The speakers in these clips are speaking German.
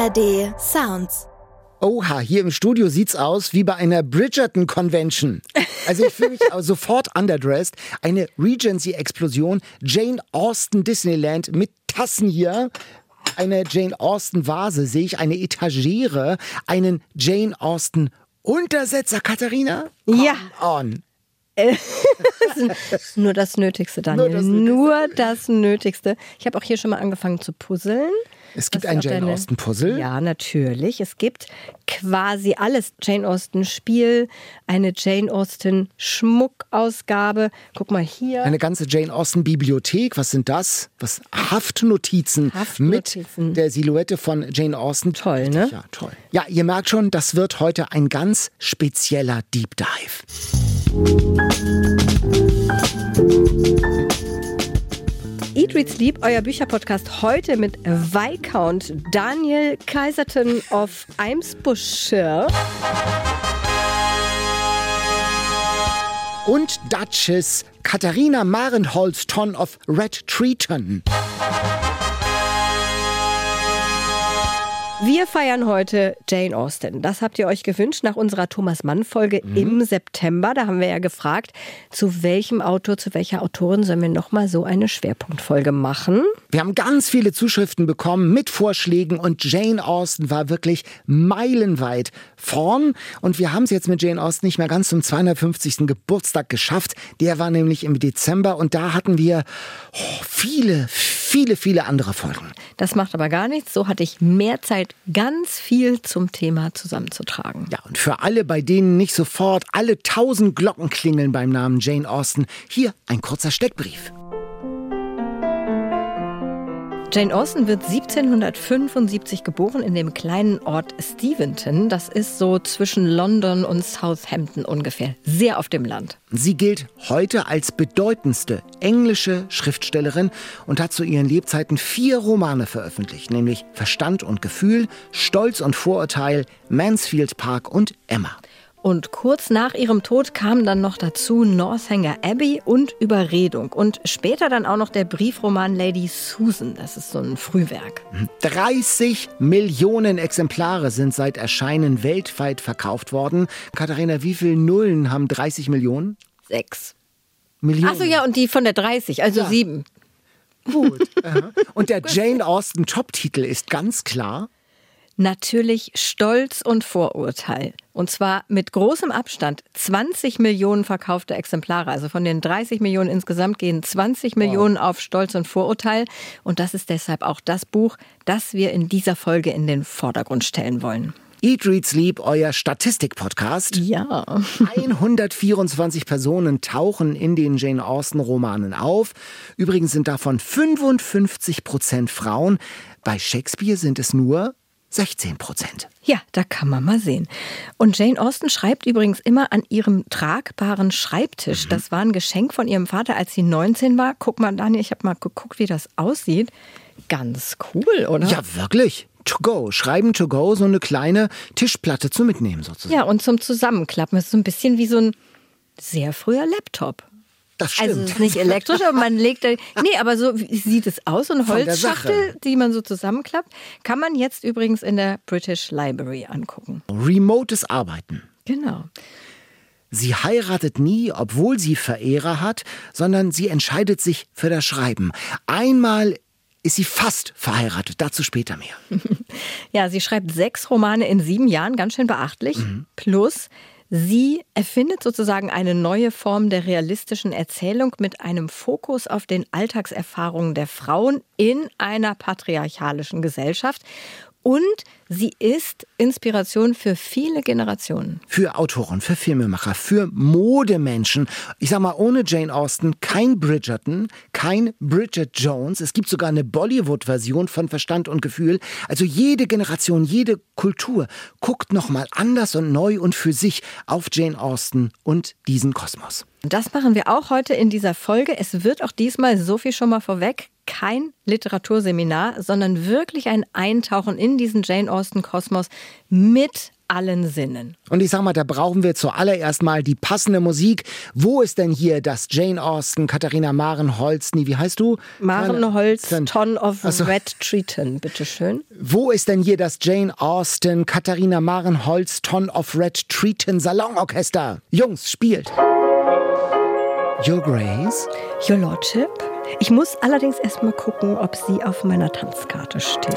ARD Sounds. Oha, hier im Studio sieht's aus wie bei einer Bridgerton-Convention. Also ich fühle mich sofort underdressed. Eine Regency-Explosion, Jane Austen Disneyland mit Tassen hier. Eine Jane Austen-Vase sehe ich, eine Etagere, einen Jane Austen-Untersetzer. Katharina? Ja. On. Nur das Nötigste, Daniel. Nur das Nötigste. Ich habe auch hier schon mal angefangen zu puzzeln. Es gibt ein Jane Austen Puzzle? Ja, natürlich. Es gibt quasi alles. Jane Austen Spiel, eine Jane Austen Schmuckausgabe. Guck mal hier. Eine ganze Jane Austen Bibliothek. Was sind das? Haftnotizen mit der Silhouette von Jane Austen. Toll, ne? Ja, toll. Ja, ihr merkt schon, das wird heute ein ganz spezieller Deep Dive. Eat, Read, Sleep, euer Bücherpodcast heute mit Viscount Daniel Kaiserton of Eimsbuschir. Und Duchess Katharina Marenholz-Ton of Red Treaton. Wir feiern heute Jane Austen. Das habt ihr euch gewünscht nach unserer Thomas-Mann-Folge im September. Da haben wir ja gefragt, zu welchem Autor, zu welcher Autorin sollen wir nochmal so eine Schwerpunktfolge machen? Wir haben ganz viele Zuschriften bekommen mit Vorschlägen und Jane Austen war wirklich meilenweit vorn. Und wir haben es jetzt mit Jane Austen nicht mehr ganz zum 250. Geburtstag geschafft. Der war nämlich im Dezember und da hatten wir viele andere Folgen. Das macht aber gar nichts. So hatte ich mehr Zeit, ganz viel zum Thema zusammenzutragen. Ja, und für alle, bei denen nicht sofort alle 1000 Glocken klingeln beim Namen Jane Austen, hier ein kurzer Steckbrief. Jane Austen wird 1775 geboren in dem kleinen Ort Steventon. Das ist so zwischen London und Southampton ungefähr. Sehr auf dem Land. Sie gilt heute als bedeutendste englische Schriftstellerin und hat zu ihren Lebzeiten 4 Romane veröffentlicht, nämlich Verstand und Gefühl, Stolz und Vorurteil, Mansfield Park und Emma. Und kurz nach ihrem Tod kam dann noch dazu Northanger Abbey und Überredung. Und später dann auch noch der Briefroman Lady Susan. Das ist so ein Frühwerk. 30 Millionen Exemplare sind seit Erscheinen weltweit verkauft worden. Katharina, wie viele Nullen haben 30 Millionen? 6 Millionen. Achso, ja, und die von der 30, also 7. Gut. Und der Jane Austen Top-Titel ist ganz klar: Natürlich Stolz und Vorurteil. Und zwar mit großem Abstand 20 Millionen verkaufte Exemplare. Also von den 30 Millionen insgesamt gehen 20 Millionen auf Stolz und Vorurteil. Und das ist deshalb auch das Buch, das wir in dieser Folge in den Vordergrund stellen wollen. Eat, Read, Sleep, euer Statistik-Podcast. Ja. 124 Personen tauchen in den Jane Austen-Romanen auf. Übrigens sind davon 55% Frauen. Bei Shakespeare sind es nur 16%. Ja, da kann man mal sehen. Und Jane Austen schreibt übrigens immer an ihrem tragbaren Schreibtisch. Das war ein Geschenk von ihrem Vater, als sie 19 war. Guck mal, Daniel, ich habe mal geguckt, wie das aussieht. Ganz cool, oder? Ja, wirklich. To go. Schreiben to go, so eine kleine Tischplatte zum Mitnehmen sozusagen. Ja, und zum Zusammenklappen. Das ist so ein bisschen wie so ein sehr früher Laptop. Das stimmt. Also es ist nicht elektrisch, aber man legt da, nee, aber so sieht es aus. So eine Holzschachtel, die man so zusammenklappt, kann man jetzt übrigens in der British Library angucken. Remotes Arbeiten. Genau. Sie heiratet nie, obwohl sie Verehrer hat, sondern sie entscheidet sich für das Schreiben. Einmal ist sie fast verheiratet, dazu später mehr. Ja, sie schreibt 6 Romane in 7 Jahren, ganz schön beachtlich. Plus sie erfindet sozusagen eine neue Form der realistischen Erzählung mit einem Fokus auf den Alltagserfahrungen der Frauen in einer patriarchalischen Gesellschaft. Und sie ist Inspiration für viele Generationen. Für Autoren, für Filmemacher, für Modemenschen. Ich sag mal, ohne Jane Austen kein Bridgerton, kein Bridget Jones. Es gibt sogar eine Bollywood-Version von Verstand und Gefühl. Also jede Generation, jede Kultur guckt nochmal anders und neu und für sich auf Jane Austen und diesen Kosmos. Das machen wir auch heute in dieser Folge. Es wird auch diesmal, so viel schon mal vorweg, kein Literaturseminar, sondern wirklich ein Eintauchen in diesen Jane Austen-Kosmos mit allen Sinnen. Und ich sag mal, da brauchen wir zuallererst mal die passende Musik. Wo ist denn hier das Jane Austen, Katharina Maren-Holz, wie heißt du? Maren-Holz, Ton of Red Triton, bitteschön. Wo ist denn hier das Jane Austen, Katharina Maren-Holz, Ton of Red Triton Salonorchester? Jungs, spielt. Your Grace. Your Lordship. Ich muss allerdings erst mal gucken, ob sie auf meiner Tanzkarte steht.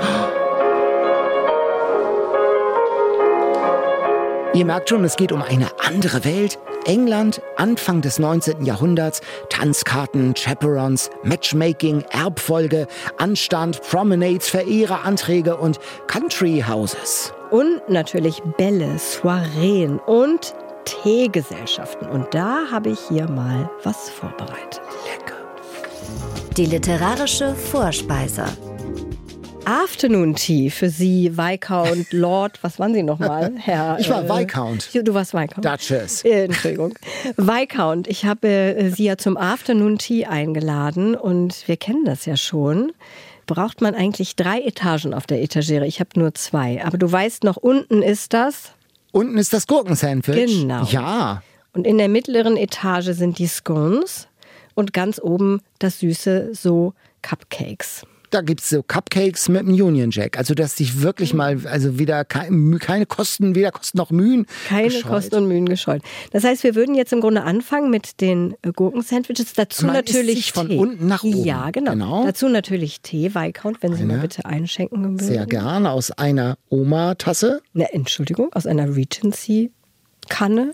Ihr merkt schon, es geht um eine andere Welt. England, Anfang des 19. Jahrhunderts, Tanzkarten, Chaperons, Matchmaking, Erbfolge, Anstand, Promenades, Verehrer-Anträge und Country Houses. Und natürlich Bälle, Soireen und Teegesellschaften. Und da habe ich hier mal was vorbereitet. Lecker. Die literarische Vorspeise. Afternoon Tea für Sie, Viscount, Lord, was waren Sie nochmal, Herr? Ich war Viscount. Du warst Viscount. Duchess. Entschuldigung. Viscount, ich habe Sie ja zum Afternoon Tea eingeladen und wir kennen das ja schon. Braucht man eigentlich 3 Etagen auf der Etagere? Ich habe nur 2. Aber du weißt noch, unten ist das? Unten ist das Gurkensandwich. Genau. Ja. Und in der mittleren Etage sind die Scones und ganz oben das Süße, so Cupcakes. Da gibt es so Cupcakes mit einem Union Jack. Also, dass dich wirklich mal, also wieder keine Kosten, weder Kosten noch Mühen Keine gescheut. Kosten und Mühen gescheut. Das heißt, wir würden jetzt im Grunde anfangen mit den Gurkensandwiches. Dazu Man natürlich isst sich von Tee. unten nach oben. Ja, genau. Dazu natürlich Tee, Viscount, wenn Sie mal bitte einschenken würden. Sehr gern aus einer Oma-Tasse. Na, Entschuldigung, aus einer Regency-Kanne.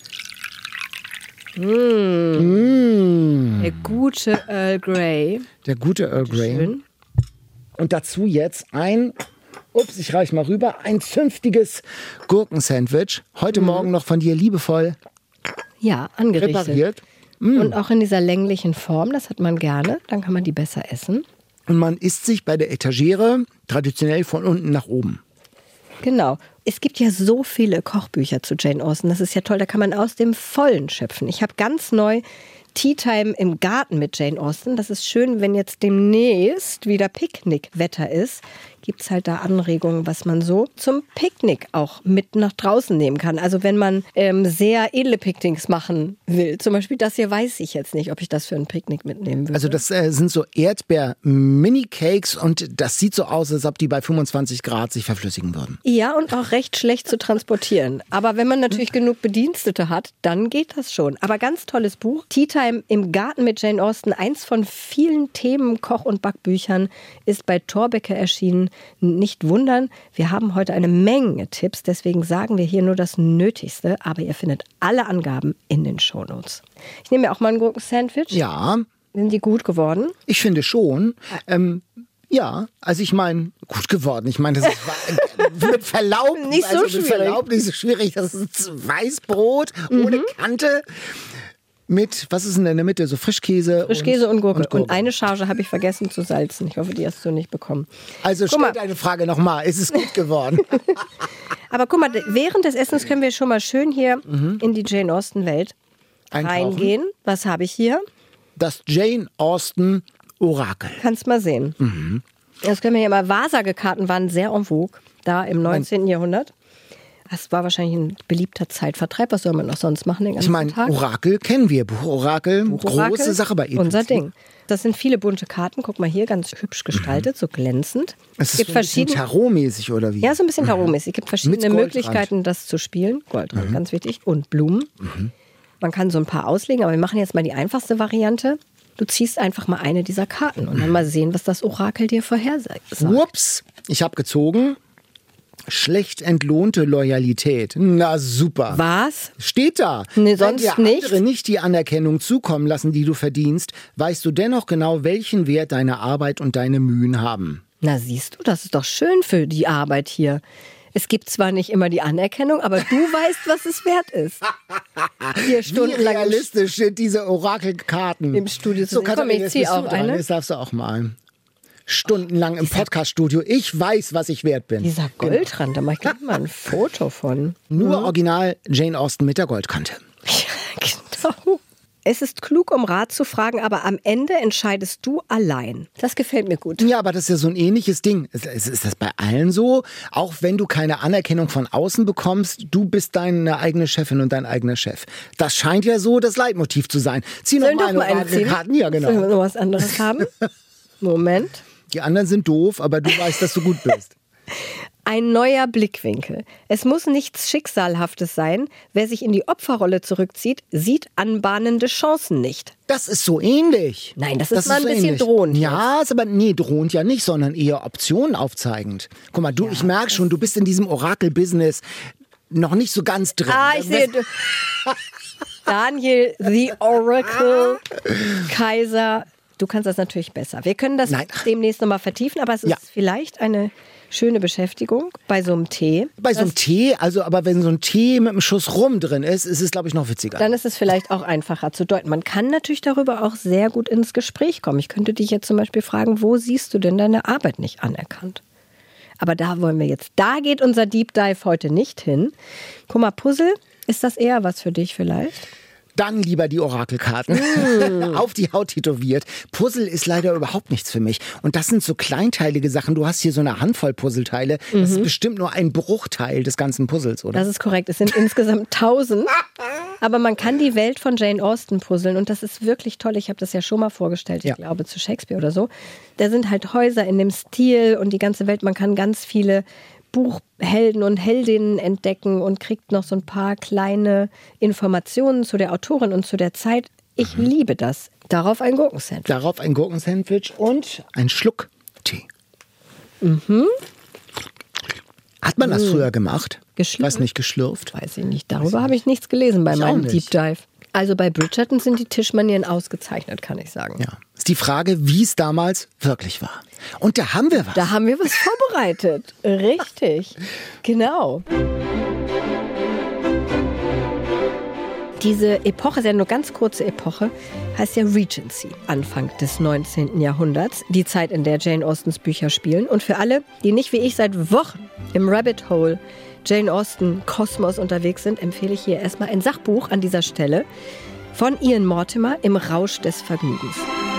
Der gute Earl Grey. Der gute Earl Grey. Schön. Und dazu jetzt ein reiche mal rüber, ein zünftiges Gurkensandwich. Heute Morgen noch von dir liebevoll Ja, angerichtet. repariert. Und auch in dieser länglichen Form, das hat man gerne. Dann kann man die besser essen. Und man isst sich bei der Etagere traditionell von unten nach oben. Genau. Es gibt ja so viele Kochbücher zu Jane Austen. Das ist ja toll, da kann man aus dem Vollen schöpfen. Ich habe ganz neu Tea Time im Garten mit Jane Austen. Das ist schön, wenn jetzt demnächst wieder Picknickwetter ist. Gibt es halt da Anregungen, was man so zum Picknick auch mit nach draußen nehmen kann. Also wenn man sehr edle Picknicks machen will. Zum Beispiel das hier weiß ich jetzt nicht, ob ich das für ein Picknick mitnehmen würde. Also das sind so Erdbeer-Mini-Cakes und das sieht so aus, als ob die bei 25 Grad sich verflüssigen würden. Ja, und auch recht schlecht zu transportieren. Aber wenn man natürlich genug Bedienstete hat, dann geht das schon. Aber ganz tolles Buch. Tea Time im Garten mit Jane Austen. Eins von vielen Themen, Koch- und Backbüchern, ist bei Thorbecke erschienen. Nicht wundern, wir haben heute eine Menge Tipps. Deswegen sagen wir hier nur das Nötigste. Aber ihr findet alle Angaben in den Shownotes. Ich nehme mir auch mal ein Gurkensandwich. Ja, Sind die gut geworden? ich finde schon. Ja, also ich meine, gut geworden. Ich meine, das ist mit Verlaub Nicht so mit schwierig. Verlaub nicht so schwierig. Das ist Weißbrot ohne Kante mit, was ist denn in der Mitte? So Frischkäse. Frischkäse und Gurke. Gurke. Und eine Charge habe ich vergessen zu salzen. Ich hoffe, die hast du nicht bekommen. Also Guck mal. stell deine Frage nochmal. Ist es gut geworden? Aber guck mal, während des Essens können wir schon mal schön hier in die Jane Austen-Welt Eintauchen. reingehen. Was habe ich hier? Das Jane Austen Orakel. Kannst mal sehen. Das können wir hier mal. Wahrsagekarten waren sehr en vogue, da im 19. Jahrhundert. Das war wahrscheinlich ein beliebter Zeitvertreib. Was soll man noch sonst machen den ganzen Ich meine, Tag? Orakel kennen wir. Buchorakel, Buchorakel, große Sache bei Ihnen. Unser Ding. Das sind viele bunte Karten. Guck mal hier, ganz hübsch gestaltet, so glänzend. Es ist so ein bisschen Tarotmäßig oder wie? Ja, so ein bisschen tarotmäßig. Es gibt verschiedene Mit Goldrand. Möglichkeiten, das zu spielen. Goldrand, ganz wichtig. Und Blumen. Man kann so ein paar auslegen, aber wir machen jetzt mal die einfachste Variante. Du ziehst einfach mal eine dieser Karten und dann mal sehen, was das Orakel dir vorhersagt. Ups, ich habe gezogen. Schlecht entlohnte Loyalität. Na super. Was? Steht da. Nee, Wenn sonst dir nicht. andere nicht die Anerkennung zukommen lassen, die du verdienst, weißt du dennoch genau, welchen Wert deine Arbeit und deine Mühen haben. Na siehst du, das ist doch schön für die Arbeit hier. Es gibt zwar nicht immer die Anerkennung, aber du weißt, was es wert ist. Hier Wie stundenlang realistisch sind diese Orakelkarten. im Studio zu So, sehen. Komm, Katharina, ich jetzt zieh bist du auch dran. eine. Jetzt darfst du auch mal. Stundenlang im Podcaststudio. Ich weiß, was ich wert bin. Dieser Goldrand, da mach ich gleich mal ein Foto von. Nur original Jane Austen mit der Goldkante. Ja, genau. Es ist klug, um Rat zu fragen, aber am Ende entscheidest du allein. Das gefällt mir gut. Ja, aber das ist ja so ein ähnliches Ding. Ist das bei allen so? Auch wenn du keine Anerkennung von außen bekommst, du bist deine eigene Chefin und dein eigener Chef. Das scheint ja so das Leitmotiv zu sein. Zieh noch mal eine Karten. Ja, genau. Sollen wir noch was anderes haben? Moment. Die anderen sind doof, aber du weißt, dass du gut bist. Ein neuer Blickwinkel. Es muss nichts Schicksalhaftes sein. Wer sich in die Opferrolle zurückzieht, sieht anbahnende Chancen nicht. Das ist so ähnlich. Nein, das ist mal ein bisschen drohend. Ja, ist aber drohend ja nicht, sondern eher Optionen aufzeigend. Guck mal, ich merke schon, du bist in diesem Orakel-Business noch nicht so ganz drin. Ich sehe... Daniel, the Oracle, Kaiser... Du kannst das natürlich besser. Wir können das demnächst nochmal vertiefen, aber es ist vielleicht eine schöne Beschäftigung bei so einem Tee. Bei so einem Tee, aber wenn so ein Tee mit einem Schuss Rum drin ist es, glaube ich, noch witziger. Dann ist es vielleicht auch einfacher zu deuten. Man kann natürlich darüber auch sehr gut ins Gespräch kommen. Ich könnte dich jetzt zum Beispiel fragen, wo siehst du denn deine Arbeit nicht anerkannt? Aber da geht unser Deep Dive heute nicht hin. Guck mal, Puzzle, ist das eher was für dich vielleicht? Dann lieber die Orakelkarten. Auf die Haut tätowiert. Puzzle ist leider überhaupt nichts für mich. Und das sind so kleinteilige Sachen. Du hast hier so eine Handvoll Puzzleteile. Das ist bestimmt nur ein Bruchteil des ganzen Puzzles, oder? Das ist korrekt. Es sind insgesamt 1000. Aber man kann die Welt von Jane Austen puzzeln. Und das ist wirklich toll. Ich habe das ja schon mal vorgestellt. Ich glaube, zu Shakespeare oder so. Da sind halt Häuser in dem Stil und die ganze Welt. Man kann ganz viele Buchhelden und Heldinnen entdecken und kriegt noch so ein paar kleine Informationen zu der Autorin und zu der Zeit. Ich liebe das. Darauf ein Gurkensandwich. Darauf ein Gurkensandwich und ein Schluck Tee. Hat man das früher gemacht? Geschlürft? Weiß nicht, geschlürft? Weiß ich nicht. Darüber habe ich nichts gelesen bei meinem Deep Dive. Also bei Bridgerton sind die Tischmanieren ausgezeichnet, kann ich sagen. Ja. Ist die Frage, wie es damals wirklich war. Und da haben wir was. Da haben wir was vorbereitet. Richtig. Genau. Diese Epoche, ist ja nur ganz kurze Epoche, heißt ja Regency, Anfang des 19. Jahrhunderts. Die Zeit, in der Jane Austens Bücher spielen. Und für alle, die nicht wie ich seit Wochen im Rabbit Hole Jane Austen Kosmos unterwegs sind, empfehle ich hier erstmal ein Sachbuch an dieser Stelle von Ian Mortimer, Im Rausch des Vergnügens.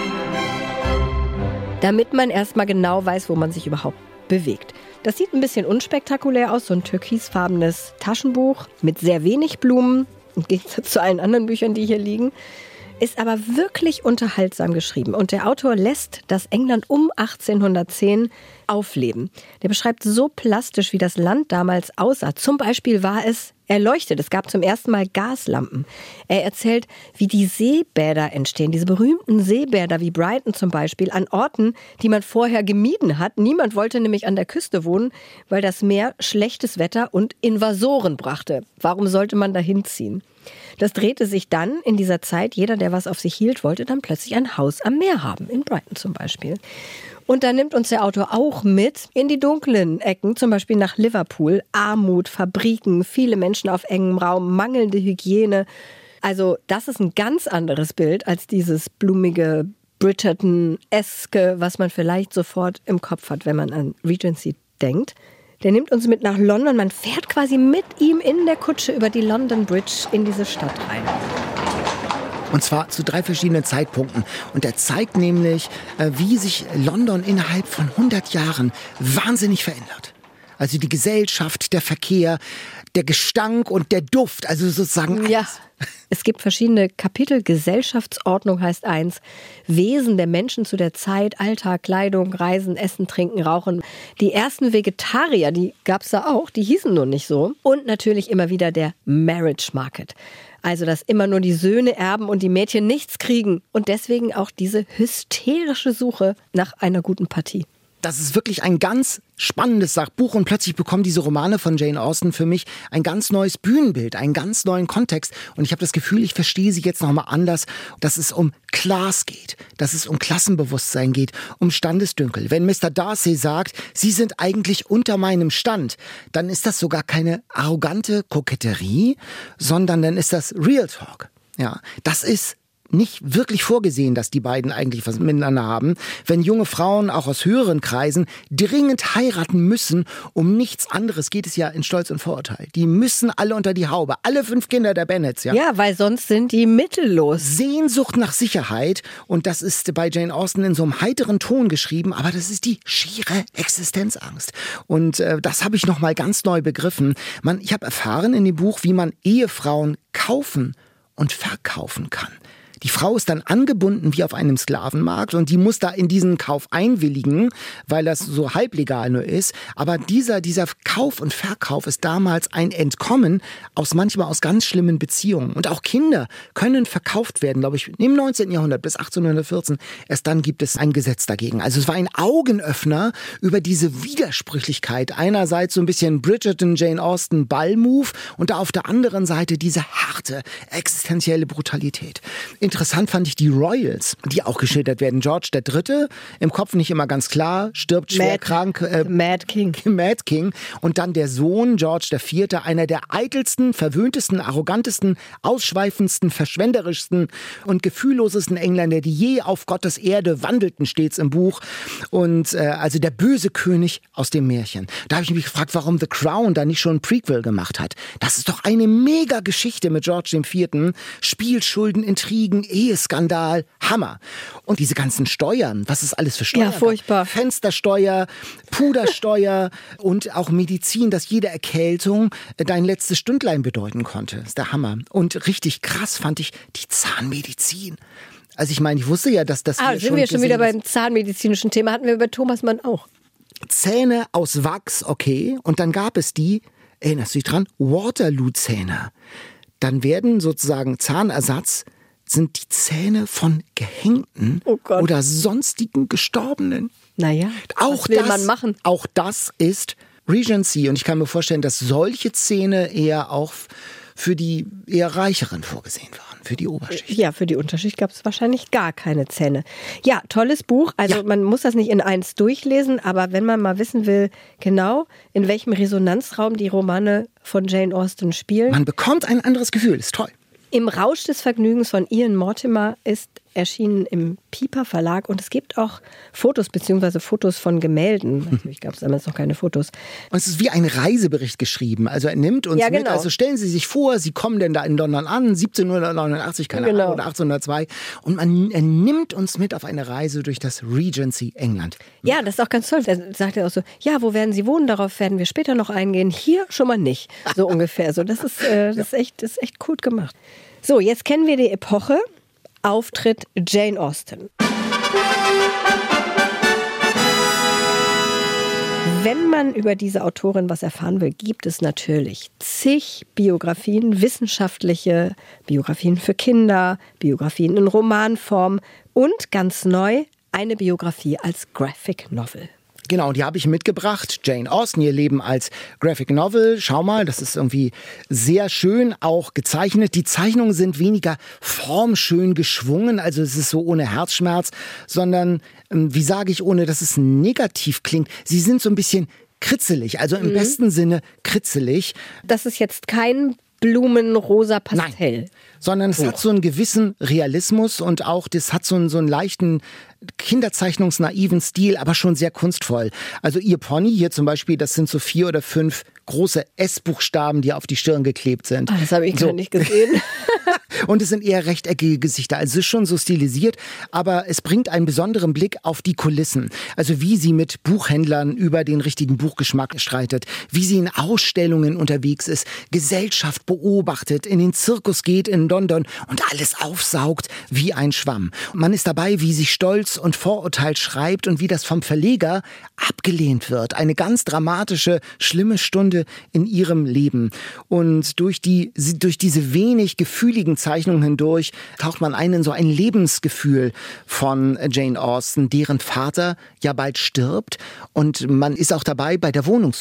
Damit man erstmal genau weiß, wo man sich überhaupt bewegt. Das sieht ein bisschen unspektakulär aus, so ein türkisfarbenes Taschenbuch mit sehr wenig Blumen, im Gegensatz zu allen anderen Büchern, die hier liegen. Ist aber wirklich unterhaltsam geschrieben. Und der Autor lässt das England um 1810 aufleben. Der beschreibt so plastisch, wie das Land damals aussah. Zum Beispiel war es erleuchtet. Es gab zum ersten Mal Gaslampen. Er erzählt, wie die Seebäder entstehen. Diese berühmten Seebäder wie Brighton zum Beispiel an Orten, die man vorher gemieden hat. Niemand wollte nämlich an der Küste wohnen, weil das Meer schlechtes Wetter und Invasoren brachte. Warum sollte man da hinziehen? Das drehte sich dann in dieser Zeit, jeder, der was auf sich hielt, wollte dann plötzlich ein Haus am Meer haben, in Brighton zum Beispiel. Und da nimmt uns der Autor auch mit in die dunklen Ecken, zum Beispiel nach Liverpool. Armut, Fabriken, viele Menschen auf engem Raum, mangelnde Hygiene. Also das ist ein ganz anderes Bild als dieses blumige Bridgerton-eske, was man vielleicht sofort im Kopf hat, wenn man an Regency denkt. Der nimmt uns mit nach London. Man fährt quasi mit ihm in der Kutsche über die London Bridge in diese Stadt rein. Und zwar zu 3 verschiedenen Zeitpunkten. Und er zeigt nämlich, wie sich London innerhalb von 100 Jahren wahnsinnig verändert. Also die Gesellschaft, der Verkehr, der Gestank und der Duft, also sozusagen alles. Ja, es gibt verschiedene Kapitel. Gesellschaftsordnung heißt 1. Wesen der Menschen zu der Zeit, Alltag, Kleidung, Reisen, Essen, Trinken, Rauchen. Die ersten Vegetarier, die gab es da auch, die hießen nur nicht so. Und natürlich immer wieder der Marriage Market. Also, dass immer nur die Söhne erben und die Mädchen nichts kriegen. Und deswegen auch diese hysterische Suche nach einer guten Partie. Das ist wirklich ein ganz spannendes Sachbuch und plötzlich bekommen diese Romane von Jane Austen für mich ein ganz neues Bühnenbild, einen ganz neuen Kontext. Und ich habe das Gefühl, ich verstehe sie jetzt nochmal anders, dass es um Class geht, dass es um Klassenbewusstsein geht, um Standesdünkel. Wenn Mr. Darcy sagt, Sie sind eigentlich unter meinem Stand, dann ist das sogar keine arrogante Koketterie, sondern dann ist das Real Talk. Ja, das ist nicht wirklich vorgesehen, dass die beiden eigentlich was miteinander haben, wenn junge Frauen auch aus höheren Kreisen dringend heiraten müssen, um nichts anderes geht es ja in Stolz und Vorurteil. Die müssen alle unter die Haube, alle 5 Kinder der Bennets. Ja, weil sonst sind die mittellos. Sehnsucht nach Sicherheit, und das ist bei Jane Austen in so einem heiteren Ton geschrieben, aber das ist die schiere Existenzangst. Und das habe ich nochmal ganz neu begriffen. Ich habe erfahren in dem Buch, wie man Ehefrauen kaufen und verkaufen kann. Die Frau ist dann angebunden wie auf einem Sklavenmarkt und die muss da in diesen Kauf einwilligen, weil das so halblegal nur ist. Aber dieser Kauf und Verkauf ist damals ein Entkommen manchmal aus ganz schlimmen Beziehungen. Und auch Kinder können verkauft werden, glaube ich, im 19. Jahrhundert bis 1814. Erst dann gibt es ein Gesetz dagegen. Also es war ein Augenöffner über diese Widersprüchlichkeit. Einerseits so ein bisschen Bridgerton, Jane Austen, Ball-Move und da auf der anderen Seite diese harte, existenzielle Brutalität. Interessant fand ich die Royals, die auch geschildert werden. George III., im Kopf nicht immer ganz klar, stirbt schwer krank. Mad King. Mad King. Und dann der Sohn, George IV., einer der eitelsten, verwöhntesten, arrogantesten, ausschweifendsten, verschwenderischsten und gefühllosesten Engländer, die je auf Gottes Erde wandelten, steht's im Buch. Und also der böse König aus dem Märchen. Da habe ich mich gefragt, warum The Crown da nicht schon ein Prequel gemacht hat. Das ist doch eine mega Geschichte mit George IV. Spielschulden, Intrigen, Eheskandal, Hammer. Und diese ganzen Steuern, was ist alles für Steuern? Ja, furchtbar. Fenstersteuer, Pudersteuer und auch Medizin, dass jede Erkältung dein letztes Stündlein bedeuten konnte. Das ist der Hammer. Und richtig krass fand ich die Zahnmedizin. Also ich meine, ich wusste ja, dass das hier sind wir schon wieder beim zahnmedizinischen Thema, hatten wir bei Thomas Mann auch. Zähne aus Wachs, okay. Und dann gab es erinnerst du dich dran, Waterloo-Zähne. Dann werden sozusagen Zahnersatz sind die Zähne von Gehängten oder sonstigen Gestorbenen. Naja, was will man machen? Auch das ist Regency. Und ich kann mir vorstellen, dass solche Zähne eher auch für die eher Reicheren vorgesehen waren, für die Oberschicht. Ja, für die Unterschicht gab es wahrscheinlich gar keine Zähne. Ja, tolles Buch. Also man muss das nicht in eins durchlesen, aber wenn man mal wissen will, genau in welchem Resonanzraum die Romane von Jane Austen spielen. Man bekommt ein anderes Gefühl, ist toll. Im Rausch des Vergnügens von Ian Mortimer ist erschienen im Piper Verlag und es gibt auch Fotos bzw. Fotos von Gemälden. Natürlich gab es damals noch keine Fotos. Und es ist wie ein Reisebericht geschrieben. Also er nimmt uns mit. Also stellen Sie sich vor, Sie kommen denn da in London an, 1789, keine Ahnung, oder 1802. Und er nimmt uns mit auf eine Reise durch das Regency England. Ja, das ist auch ganz toll. Da sagt er auch so, ja, wo werden Sie wohnen? Darauf werden wir später noch eingehen. Hier schon mal nicht. So ungefähr. So, das ist echt gut gemacht. So, jetzt kennen wir die Epoche. Auftritt Jane Austen. Wenn man über diese Autorin was erfahren will, gibt es natürlich zig Biografien, wissenschaftliche Biografien für Kinder, Biografien in Romanform und ganz neu eine Biografie als Graphic Novel. Genau, die habe ich mitgebracht. Jane Austen, ihr Leben als Graphic Novel. Schau mal, das ist irgendwie sehr schön auch gezeichnet. Die Zeichnungen sind weniger formschön geschwungen, also es ist so ohne Herzschmerz, sondern, wie sage ich, ohne dass es negativ klingt. Sie sind so ein bisschen kritzelig, also im besten Sinne kritzelig. Das ist jetzt kein Blumenrosa Pastell. Nein, sondern es hat so einen gewissen Realismus und auch das hat so einen leichten kinderzeichnungsnaiven Stil, aber schon sehr kunstvoll. Also ihr Pony hier zum Beispiel, das sind so 4 oder 5 große S-Buchstaben, die auf die Stirn geklebt sind. Das habe ich gar nicht gesehen. Und es sind eher rechteckige Gesichter. Also es ist schon so stilisiert, aber es bringt einen besonderen Blick auf die Kulissen. Also wie sie mit Buchhändlern über den richtigen Buchgeschmack streitet, wie sie in Ausstellungen unterwegs ist, Gesellschaft beobachtet, in den Zirkus geht in London und alles aufsaugt wie ein Schwamm. Man ist dabei, wie sie Stolz und Vorurteil schreibt und wie das vom Verleger abgelehnt wird. Eine ganz dramatische, schlimme Stunde in ihrem Leben. Und durch diese wenig gefühligen Zeichnungen hindurch taucht man ein in so ein Lebensgefühl von Jane Austen, deren Vater ja bald stirbt. Und man ist auch dabei bei der Wohnungssuche.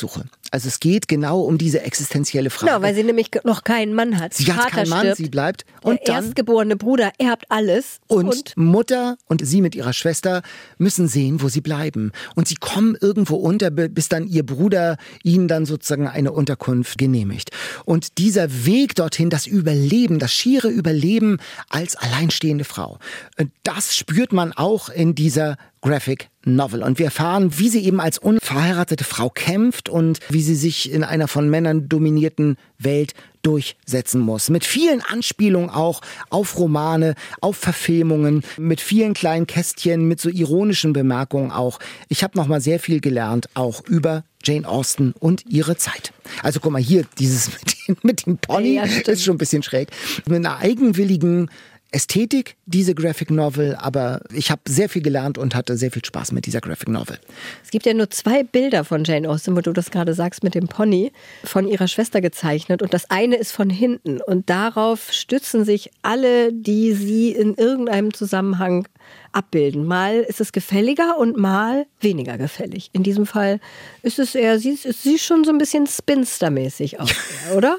Also es geht genau um diese existenzielle Frage. Genau, weil sie nämlich noch keinen Mann hat. Sie hat keinen Mann, sie bleibt. Und der erstgeborene Bruder erbt alles. Und Mutter und sie mit ihrer Schwester müssen sehen, wo sie bleiben. Und sie kommen irgendwo unter, bis dann ihr Bruder ihnen dann sozusagen eine Unterkunft genehmigt. Und dieser Weg dorthin, das Überleben, das schiere Überleben als alleinstehende Frau, das spürt man auch in dieser Graphic Novel. Und wir erfahren, wie sie eben als unverheiratete Frau kämpft und wie sie sich in einer von Männern dominierten Welt durchsetzen muss. Mit vielen Anspielungen auch auf Romane, auf Verfilmungen, mit vielen kleinen Kästchen, mit so ironischen Bemerkungen auch. Ich habe nochmal sehr viel gelernt, auch über Jane Austen und ihre Zeit. Also guck mal hier, dieses mit dem Pony, ist schon ein bisschen schräg. Mit einer eigenwilligen Ästhetik, diese Graphic Novel, aber ich habe sehr viel gelernt und hatte sehr viel Spaß mit dieser Graphic Novel. Es gibt ja nur 2 Bilder von Jane Austen, wo du das gerade sagst mit dem Pony, von ihrer Schwester gezeichnet und das eine ist von hinten und darauf stützen sich alle, die sie in irgendeinem Zusammenhang abbilden. Mal ist es gefälliger und mal weniger gefällig. In diesem Fall ist es eher, sie schon so ein bisschen Spinster-mäßig aus, oder?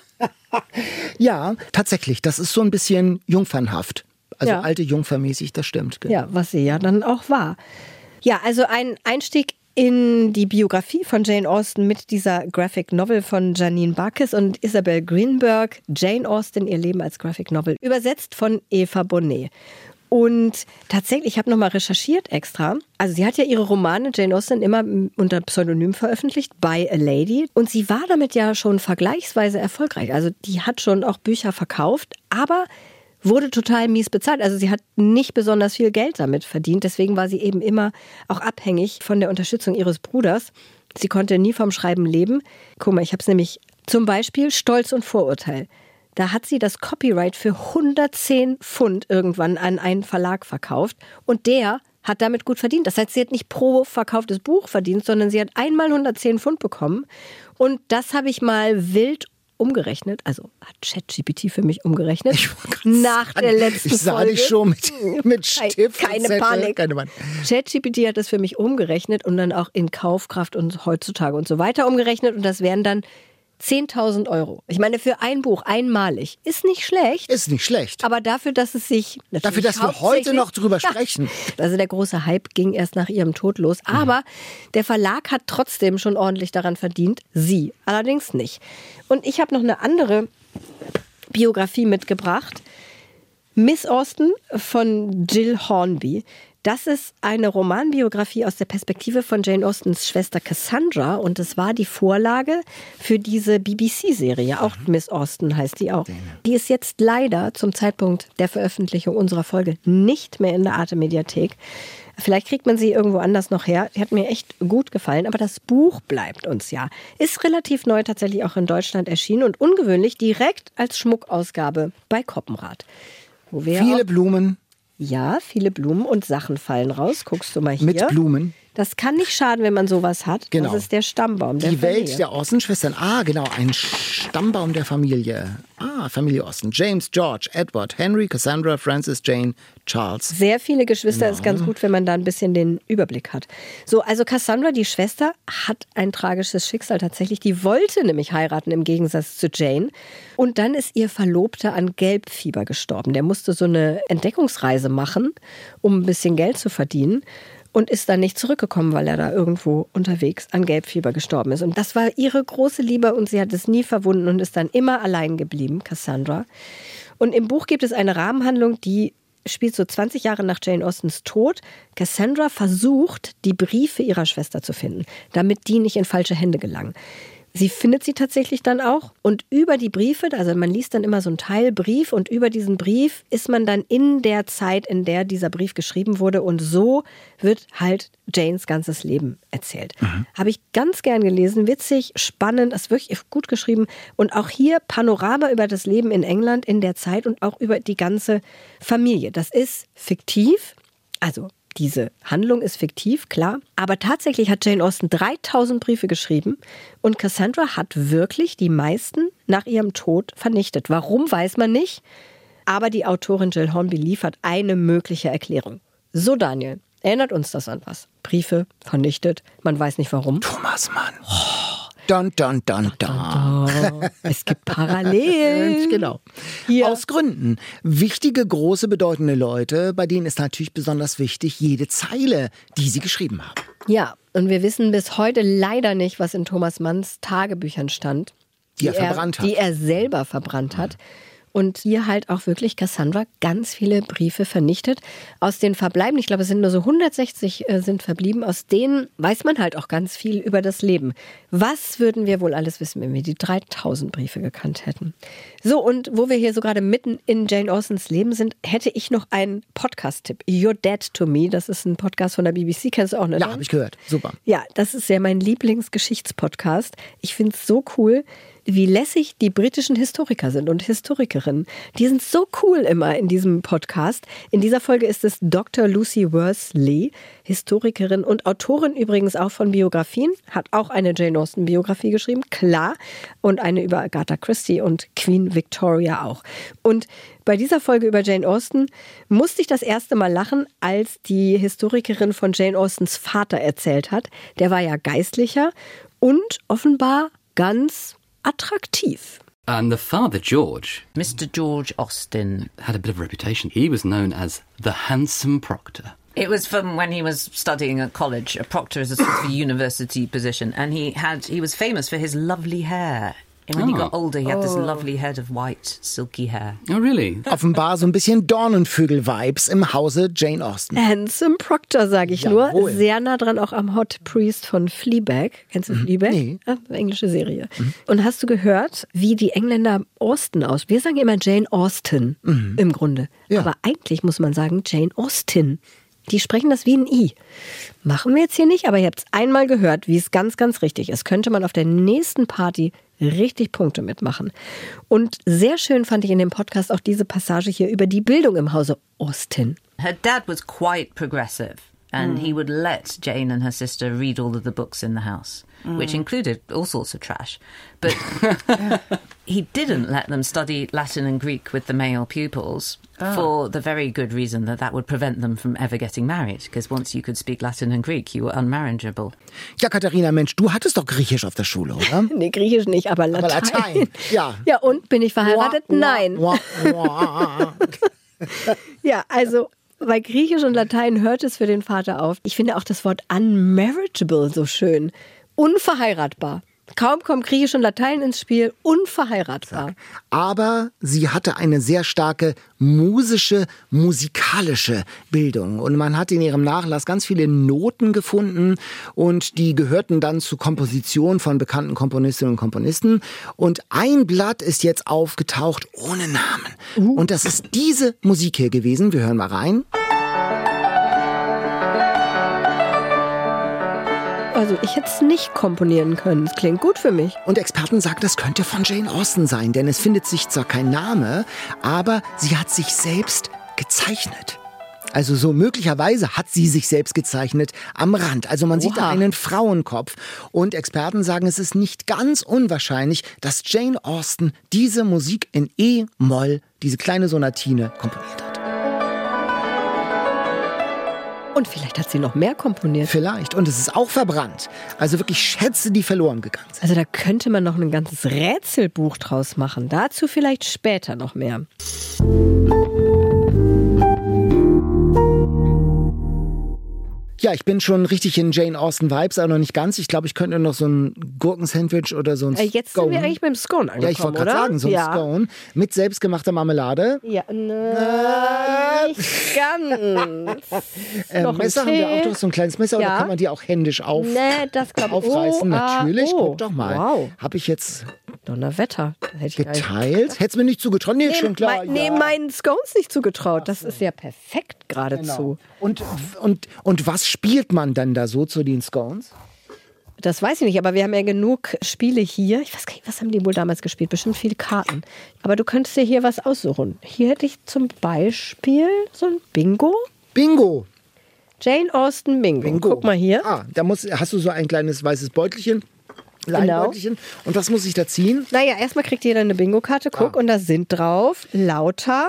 Ja, tatsächlich. Das ist so ein bisschen jungfernhaft. Also alte Jungfer-mäßig, das stimmt. Genau. Ja, was sie ja dann auch war. Ja, also ein Einstieg in die Biografie von Jane Austen mit dieser Graphic Novel von Janine Barkis und Isabel Greenberg. Jane Austen, ihr Leben als Graphic Novel. Übersetzt von Eva Bonnet. Und tatsächlich, ich habe nochmal recherchiert extra. Also sie hat ja ihre Romane, Jane Austen, immer unter Pseudonym veröffentlicht, By a Lady. Und sie war damit ja schon vergleichsweise erfolgreich. Also die hat schon auch Bücher verkauft, aber wurde total mies bezahlt. Also sie hat nicht besonders viel Geld damit verdient. Deswegen war sie eben immer auch abhängig von der Unterstützung ihres Bruders. Sie konnte nie vom Schreiben leben. Guck mal, ich habe es nämlich zum Beispiel Stolz und Vorurteil. Da hat sie das Copyright für 110 Pfund irgendwann an einen Verlag verkauft und der hat damit gut verdient. Das heißt, sie hat nicht pro verkauftes Buch verdient, sondern sie hat einmal 110 Pfund bekommen und das habe ich mal wild umgerechnet, also hat ChatGPT für mich umgerechnet, nach der letzten Folge. Ich sah dich schon mit Stift. Keine Panik. ChatGPT hat das für mich umgerechnet und dann auch in Kaufkraft und heutzutage und so weiter umgerechnet und das wären dann 10.000 €. Ich meine, für ein Buch einmalig ist nicht schlecht. Ist nicht schlecht. Aber dafür, dass es sich... Dafür, dass wir heute noch drüber sprechen. Also der große Hype ging erst nach ihrem Tod los. Aber der Verlag hat trotzdem schon ordentlich daran verdient. Sie allerdings nicht. Und ich habe noch eine andere Biografie mitgebracht. Miss Austen von Jill Hornby. Das ist eine Romanbiografie aus der Perspektive von Jane Austens Schwester Cassandra und es war die Vorlage für diese BBC-Serie, auch Miss Austen heißt die auch. Die ist jetzt leider zum Zeitpunkt der Veröffentlichung unserer Folge nicht mehr in der Arte-Mediathek. Vielleicht kriegt man sie irgendwo anders noch her. Die hat mir echt gut gefallen, aber das Buch bleibt uns ja. Ist relativ neu tatsächlich auch in Deutschland erschienen und ungewöhnlich direkt als Schmuckausgabe bei Koppenrad. Viele Blumen. Ja, viele Blumen und Sachen fallen raus. Guckst du mal hier. Mit Blumen. Das kann nicht schaden, wenn man sowas hat. Genau. Das ist der Stammbaum der Die Familie. Welt der Austen-Schwestern. Ah, genau, ein Stammbaum der Familie. Ah, Familie Austen. James, George, Edward, Henry, Cassandra, Francis, Jane, Charles. Sehr viele Geschwister, ist ganz gut, wenn man da ein bisschen den Überblick hat. So, also Cassandra, die Schwester, hat ein tragisches Schicksal tatsächlich. Die wollte nämlich heiraten im Gegensatz zu Jane. Und dann ist ihr Verlobter an Gelbfieber gestorben. Der musste so eine Entdeckungsreise machen, um ein bisschen Geld zu verdienen. Und ist dann nicht zurückgekommen, weil er da irgendwo unterwegs an Gelbfieber gestorben ist. Und das war ihre große Liebe und sie hat es nie verwunden und ist dann immer allein geblieben, Cassandra. Und im Buch gibt es eine Rahmenhandlung, die spielt so 20 Jahre nach Jane Austens Tod. Cassandra versucht, die Briefe ihrer Schwester zu finden, damit die nicht in falsche Hände gelangen. Sie findet sie tatsächlich dann auch und über die Briefe, also man liest dann immer so einen Teilbrief und über diesen Brief ist man dann in der Zeit, in der dieser Brief geschrieben wurde und so wird halt Janes ganzes Leben erzählt. Habe ich ganz gern gelesen, witzig, spannend, ist wirklich gut geschrieben und auch hier Panorama über das Leben in England in der Zeit und auch über die ganze Familie. Das ist fiktiv, also diese Handlung ist fiktiv, klar. Aber tatsächlich hat Jane Austen 3000 Briefe geschrieben und Cassandra hat wirklich die meisten nach ihrem Tod vernichtet. Warum, weiß man nicht. Aber die Autorin Jill Hornby liefert eine mögliche Erklärung. So, Daniel, erinnert uns das an was? Briefe vernichtet, man weiß nicht warum. Thomas Mann. Dun, dun, dun, dun. Es gibt Parallelen. Genau. Hier. Aus Gründen. Wichtige, große, bedeutende Leute, bei denen ist natürlich besonders wichtig, jede Zeile, die sie geschrieben haben. Ja, und wir wissen bis heute leider nicht, was in Thomas Manns Tagebüchern stand. Die er verbrannt hat. Die er selber verbrannt hat. Und hier halt auch wirklich Cassandra ganz viele Briefe vernichtet. Aus den verbleibenden, ich glaube, es sind nur so 160 sind verblieben, aus denen weiß man halt auch ganz viel über das Leben. Was würden wir wohl alles wissen, wenn wir die 3000 Briefe gekannt hätten? So, und wo wir hier so gerade mitten in Jane Austens Leben sind, hätte ich noch einen Podcast-Tipp. You're Dead to Me, das ist ein Podcast von der BBC, kennst du auch, ne? Ja, habe ich gehört. Super. Ja, das ist ja mein Lieblingsgeschichtspodcast. Ich finde es so cool, wie lässig die britischen Historiker sind und Historikerinnen. Die sind so cool immer in diesem Podcast. In dieser Folge ist es Dr. Lucy Worsley, Historikerin und Autorin übrigens auch von Biografien, hat auch eine Jane Austen-Biografie geschrieben, klar, und eine über Agatha Christie und Queen Victoria auch. Und bei dieser Folge über Jane Austen musste ich das erste Mal lachen, als die Historikerin von Jane Austens Vater erzählt hat. Der war ja Geistlicher und offenbar ganz attraktiv. And the father, George, Mr. George Austen. had a bit of a reputation. He was known as the handsome proctor. It was from when he was studying at college. A proctor is a sort of a university position, and he was famous for his lovely hair. And when he got older, he had this lovely head of white, silky hair. Oh, really? Offenbar so ein bisschen Dornenvögel-Vibes im Hause Jane Austen. Handsome Proctor, sage ich Jawohl. nur. Sehr nah dran auch am Hot Priest von Fleabag. Kennst du Fleabag? Nee. Ah, englische Serie. Und hast du gehört, wie die Engländer Austen aus? Wir sagen immer Jane Austen im Grunde. Ja. Aber eigentlich muss man sagen Jane Austen. Die sprechen das wie ein I. Machen wir jetzt hier nicht, aber ihr habt es einmal gehört, wie es ganz, ganz richtig ist. Könnte man auf der nächsten Party richtig Punkte mitmachen. Und sehr schön fand ich in dem Podcast auch diese Passage hier über die Bildung im Hause Austen. Her dad was quite progressive, and he would let Jane and her sister read all of the books in the house, which included all sorts of trash. But he didn't let them study Latin and Greek with the male pupils for the very good reason that would prevent them from ever getting married, because once you could speak Latin and Greek, you were unmarriageable. Ja, Katharina, Mensch, du hattest doch Griechisch auf der Schule, oder? Nee, Griechisch nicht, aber Latein. Aber Latein, ja. Ja, und bin ich verheiratet? Nein. Ja, also bei Griechisch und Latein hört es für den Vater auf. Ich finde auch das Wort unmarriageable so schön. Unverheiratbar. Kaum kommt Griechisch und Latein ins Spiel, unverheiratbar. Aber sie hatte eine sehr starke musikalische Bildung. Und man hat in ihrem Nachlass ganz viele Noten gefunden und die gehörten dann zu Kompositionen von bekannten Komponistinnen und Komponisten. Und ein Blatt ist jetzt aufgetaucht ohne Namen. Und das ist diese Musik hier gewesen. Wir hören mal rein. Also ich hätte es nicht komponieren können. Es klingt gut für mich. Und Experten sagen, das könnte von Jane Austen sein, denn es findet sich zwar kein Name, aber sie hat sich selbst gezeichnet. Also so möglicherweise hat sie sich selbst gezeichnet am Rand. Also man sieht da einen Frauenkopf. Und Experten sagen, es ist nicht ganz unwahrscheinlich, dass Jane Austen diese Musik in E-Moll, diese kleine Sonatine, komponiert hat. Und vielleicht hat sie noch mehr komponiert. Vielleicht. Und es ist auch verbrannt. Also wirklich Schätze, die verloren gegangen sind. Also da könnte man noch ein ganzes Rätselbuch draus machen. Dazu vielleicht später noch mehr. Ja, ich bin schon richtig in Jane Austen-Vibes, aber noch nicht ganz. Ich glaube, ich könnte noch so ein Gurkensandwich oder so ein Scone. Jetzt sind wir eigentlich beim Scone angekommen, ja, ich wollte gerade sagen, so ein Scone mit selbstgemachter Marmelade. Ja, nicht ganz. Messer haben wir auch, doch so ein kleines Messer, oder kann man die auch händisch das glaube ich. aufreißen? Natürlich, guck doch mal. Wow. Habe ich jetzt Donnerwetter. Hätte ich geteilt? Hättest du mir nicht zugetraut? Nee, schon klar. Meinen Scones nicht zugetraut. Das ist ja perfekt geradezu. Genau. Und was spielt man dann da so zu den Scones? Das weiß ich nicht, aber wir haben ja genug Spiele hier. Ich weiß gar nicht, was haben die wohl damals gespielt? Bestimmt viele Karten. Aber du könntest dir hier was aussuchen. Hier hätte ich zum Beispiel so ein Bingo. Bingo. Jane Austen Bingo. Guck mal hier. Da hast du so ein kleines weißes Beutelchen. Leinbeutelchen. Genau. Und was muss ich da ziehen? Naja, erstmal kriegt jeder eine Bingo-Karte. Guck, und da sind drauf lauter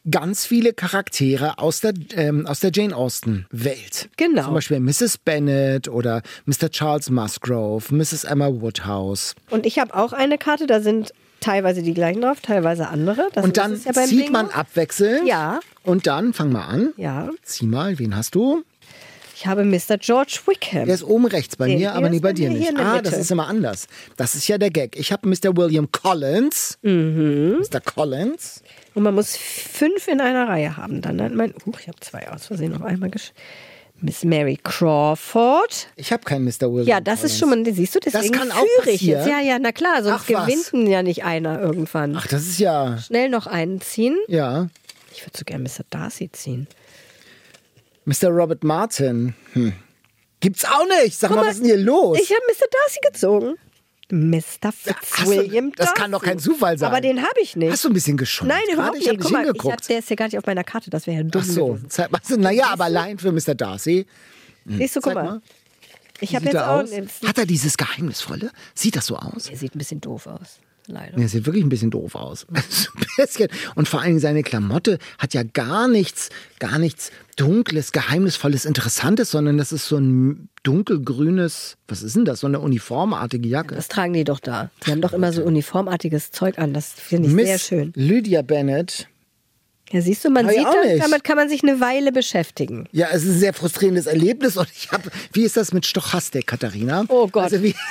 ganz viele Charaktere aus der Jane Austen-Welt. Genau. Zum Beispiel Mrs. Bennet oder Mr. Charles Musgrove, Mrs. Emma Woodhouse. Und ich habe auch eine Karte, da sind teilweise die gleichen drauf, teilweise andere. Das Und dann ist es ja beim zieht Bingo. man abwechselnd. Ja. Und dann, fang mal an. Ja. Zieh mal, wen hast du? Ich habe Mr. George Wickham. Der ist oben rechts bei mir, aber der nie ist bei bei dir mir hier nicht. in der Das Mitte. ist immer anders. Das ist ja der Gag. Ich habe Mr. William Collins. Mr. Collins. Und man muss 5 in einer Reihe haben. Dann hat man, ich habe 2 aus Versehen auf einmal Miss Mary Crawford. Ich habe keinen Mr. William Ja, das Collins. ist schon mal, siehst du, deswegen kann auch führe ich passieren. jetzt. Ja, na klar, sonst Ach, was? gewinnt ja nicht einer irgendwann. Ach, das ist ja... Schnell noch einen ziehen. Ja. Ich würde so gerne Mr. Darcy ziehen. Mr. Robert Martin. Gibt's auch nicht. Sag mal, mal, was ist denn hier los? Ich habe Mr. Darcy gezogen. Mr. Fitzwilliam das Darcy. kann doch kein Zufall sein. Aber den habe ich nicht. Hast du ein bisschen geschont? Nein, überhaupt Gerade? nicht. Ich habe Guck nicht mal, hingeguckt. der ist ja gar nicht auf meiner Karte. Das wäre ja dumm Ach so. gewesen. Naja, aber allein für Mr. Darcy. Siehst du, guck Zeig mal. Ich habe Sieht jetzt er auch... aus? Hat er dieses Geheimnisvolle? Sieht das so aus? Er sieht ein bisschen doof aus. Leider. Er sieht wirklich ein bisschen doof aus. Ein bisschen. Und vor allem seine Klamotte hat ja gar nichts Dunkles, Geheimnisvolles, Interessantes, sondern das ist so ein dunkelgrünes, was ist denn das? So eine uniformartige Jacke. Das tragen die doch da. Die haben doch immer so uniformartiges Zeug an. Das finde ich sehr schön. Lydia Bennet. Ja, siehst du, man Hab ich sieht auch das, nicht. damit kann man sich eine Weile beschäftigen. Ja, es ist ein sehr frustrierendes Erlebnis und wie ist das mit Stochastik, Katharina? Oh Gott.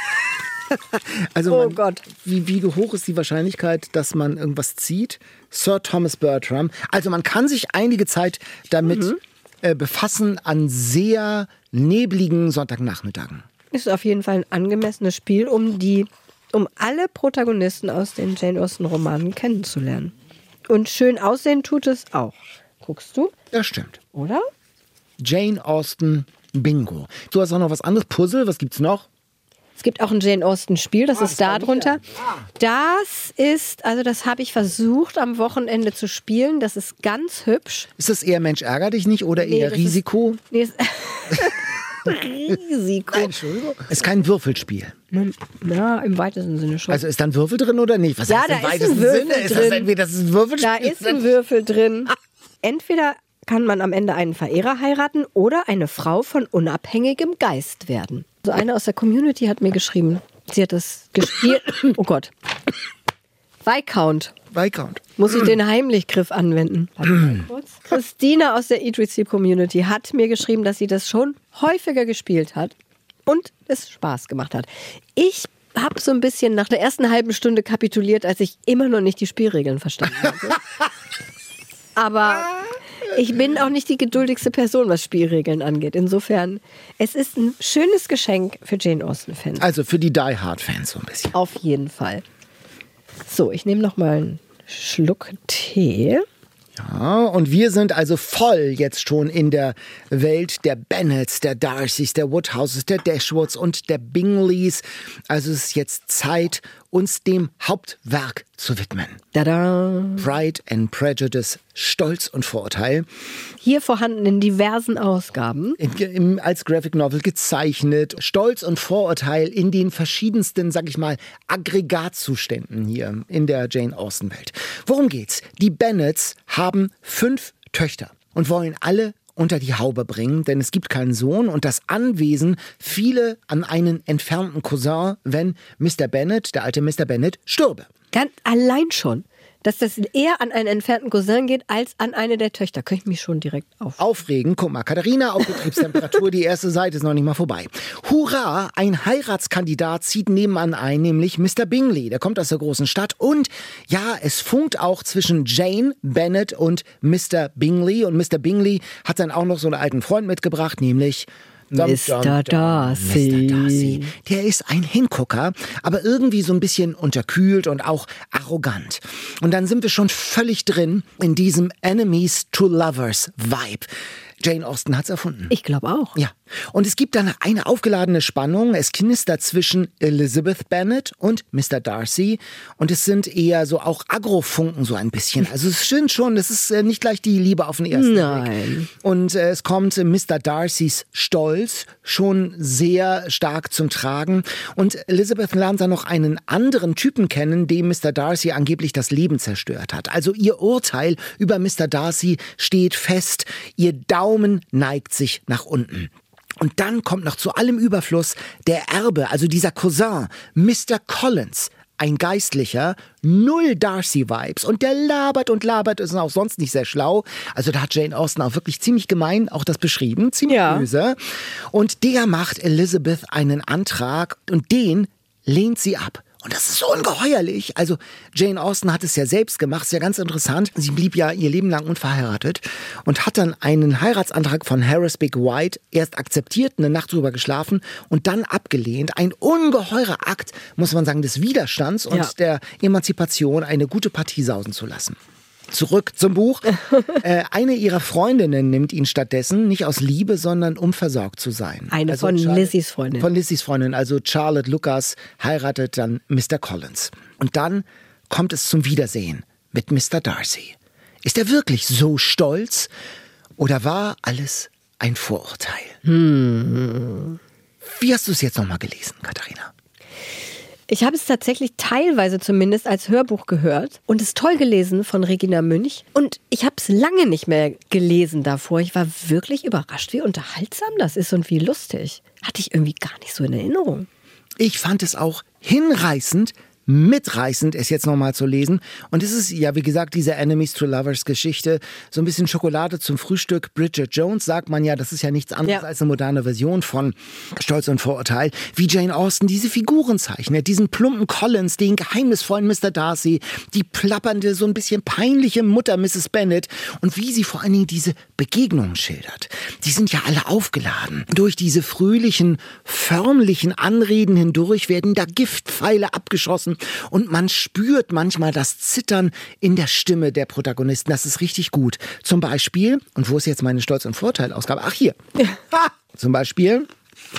Also Oh Gott. Wie hoch ist die Wahrscheinlichkeit, dass man irgendwas zieht? Sir Thomas Bertram. Also man kann sich einige Zeit damit befassen an sehr nebligen Sonntagnachmittagen. Ist auf jeden Fall ein angemessenes Spiel, um alle Protagonisten aus den Jane Austen Romanen kennenzulernen. Und schön aussehen tut es auch. Guckst du? Das stimmt. Oder? Jane Austen Bingo. Du hast auch noch was anderes? Puzzle? Was gibt's noch? Es gibt auch ein Jane Austen Spiel, das ist da drunter. Das ist, also das habe ich versucht am Wochenende zu spielen. Das ist ganz hübsch. Ist das eher Mensch ärger dich nicht oder eher das Risiko? Risiko. Entschuldigung. Ist kein Würfelspiel. Ja, im weitesten Sinne schon. Also ist da ein Würfel drin oder nicht? Was Ja, heißt da im ist ein weitesten Würfel Sinne? Ist das drin. entweder das ist ein Würfelspiel? Da ist ein Würfel drin. Entweder kann man am Ende einen Verehrer heiraten oder eine Frau von unabhängigem Geist werden. So eine aus der Community hat mir geschrieben, sie hat das gespielt. Oh Gott. Viscount. Viscount. Muss ich den Heimlichgriff anwenden? Warte mal kurz. Christina aus der E3C Community hat mir geschrieben, dass sie das schon häufiger gespielt hat und es Spaß gemacht hat. Ich habe so ein bisschen nach der ersten halben Stunde kapituliert, als ich immer noch nicht die Spielregeln verstanden hatte. Aber ich bin auch nicht die geduldigste Person, was Spielregeln angeht. Insofern, es ist ein schönes Geschenk für Jane Austen-Fans. Also für die Die Hard-Fans so ein bisschen. Auf jeden Fall. So, ich nehme noch mal einen Schluck Tee. Ja, und wir sind also voll jetzt schon in der Welt der Bennets, der Darcys, der Woodhouses, der Dashwoods und der Bingleys. Also es ist jetzt Zeit, uns dem Hauptwerk zu widmen. Tada! Pride and Prejudice, Stolz und Vorurteil. Hier vorhanden in diversen Ausgaben. Als Graphic Novel gezeichnet. Stolz und Vorurteil in den verschiedensten, sag ich mal, Aggregatzuständen hier in der Jane Austen-Welt. Worum geht's? Die Bennets haben 5 Töchter und wollen alle unter die Haube bringen, denn es gibt keinen Sohn und das Anwesen fiele an einen entfernten Cousin, wenn Mr. Bennet, der alte Mr. Bennet, stürbe. Ganz allein schon, dass das eher an einen entfernten Cousin geht, als an eine der Töchter. Könnte ich mich schon direkt Aufregen. Guck mal, Katharina auf Betriebstemperatur, die erste Seite ist noch nicht mal vorbei. Hurra, ein Heiratskandidat zieht nebenan ein, nämlich Mr. Bingley. Der kommt aus der großen Stadt und ja, es funkt auch zwischen Jane Bennet und Mr. Bingley. Und Mr. Bingley hat dann auch noch so einen alten Freund mitgebracht, nämlich Mr. Darcy. Mr. Darcy. Der ist ein Hingucker, aber irgendwie so ein bisschen unterkühlt und auch arrogant. Und dann sind wir schon völlig drin in diesem Enemies to Lovers Vibe. Jane Austen hat's erfunden. Ich glaube auch. Ja, Und es gibt dann eine aufgeladene Spannung. Es knistert zwischen Elizabeth Bennet und Mr. Darcy. Und es sind eher so auch Agrofunken so ein bisschen. Also es stimmt schon, das ist nicht gleich die Liebe auf den ersten Blick. Und es kommt Mr. Darcys Stolz schon sehr stark zum Tragen. Und Elizabeth lernt dann noch einen anderen Typen kennen, dem Mr. Darcy angeblich das Leben zerstört hat. Also ihr Urteil über Mr. Darcy steht fest. Ihr Daumen neigt sich nach unten. Und dann kommt noch zu allem Überfluss der Erbe, also dieser Cousin, Mr. Collins, ein Geistlicher, null Darcy-Vibes. Und der labert und labert, ist auch sonst nicht sehr schlau. Also da hat Jane Austen auch wirklich ziemlich gemein auch das beschrieben, ziemlich böse. Und der macht Elizabeth einen Antrag und den lehnt sie ab. Und das ist so ungeheuerlich. Also Jane Austen hat es ja selbst gemacht, ist ja ganz interessant. Sie blieb ja ihr Leben lang unverheiratet und hat dann einen Heiratsantrag von Horace Big White erst akzeptiert, eine Nacht drüber geschlafen und dann abgelehnt. Ein ungeheurer Akt, muss man sagen, des Widerstands und der Emanzipation, eine gute Partie sausen zu lassen. Zurück zum Buch. Eine ihrer Freundinnen nimmt ihn stattdessen, nicht aus Liebe, sondern um versorgt zu sein. Eine von Lizzies Freundin. Von Lizzies Freundin, also Charlotte Lucas heiratet dann Mr. Collins. Und dann kommt es zum Wiedersehen mit Mr. Darcy. Ist er wirklich so stolz oder war alles ein Vorurteil? Wie hast du es jetzt nochmal gelesen, Katharina? Ich habe es tatsächlich teilweise zumindest als Hörbuch gehört und es toll gelesen von Regina Münch. Und ich habe es lange nicht mehr gelesen davor. Ich war wirklich überrascht, wie unterhaltsam das ist und wie lustig. Hatte ich irgendwie gar nicht so in Erinnerung. Ich fand es auch hinreißend, mitreißend, es jetzt nochmal zu lesen. Und es ist ja, wie gesagt, diese Enemies to Lovers Geschichte. So ein bisschen Schokolade zum Frühstück. Bridget Jones, sagt man ja, das ist ja nichts anderes als eine moderne Version von Stolz und Vorurteil. Wie Jane Austen diese Figuren zeichnet. Diesen plumpen Collins, den geheimnisvollen Mr. Darcy, die plappernde, so ein bisschen peinliche Mutter Mrs. Bennet. Und wie sie vor allen Dingen diese Begegnungen schildert. Die sind ja alle aufgeladen. Durch diese fröhlichen, förmlichen Anreden hindurch werden da Giftpfeile abgeschossen. Und man spürt manchmal das Zittern in der Stimme der Protagonisten. Das ist richtig gut. Zum Beispiel, und wo ist jetzt meine Stolz- und Vorteil-Ausgabe? Ach, hier. Zum Beispiel,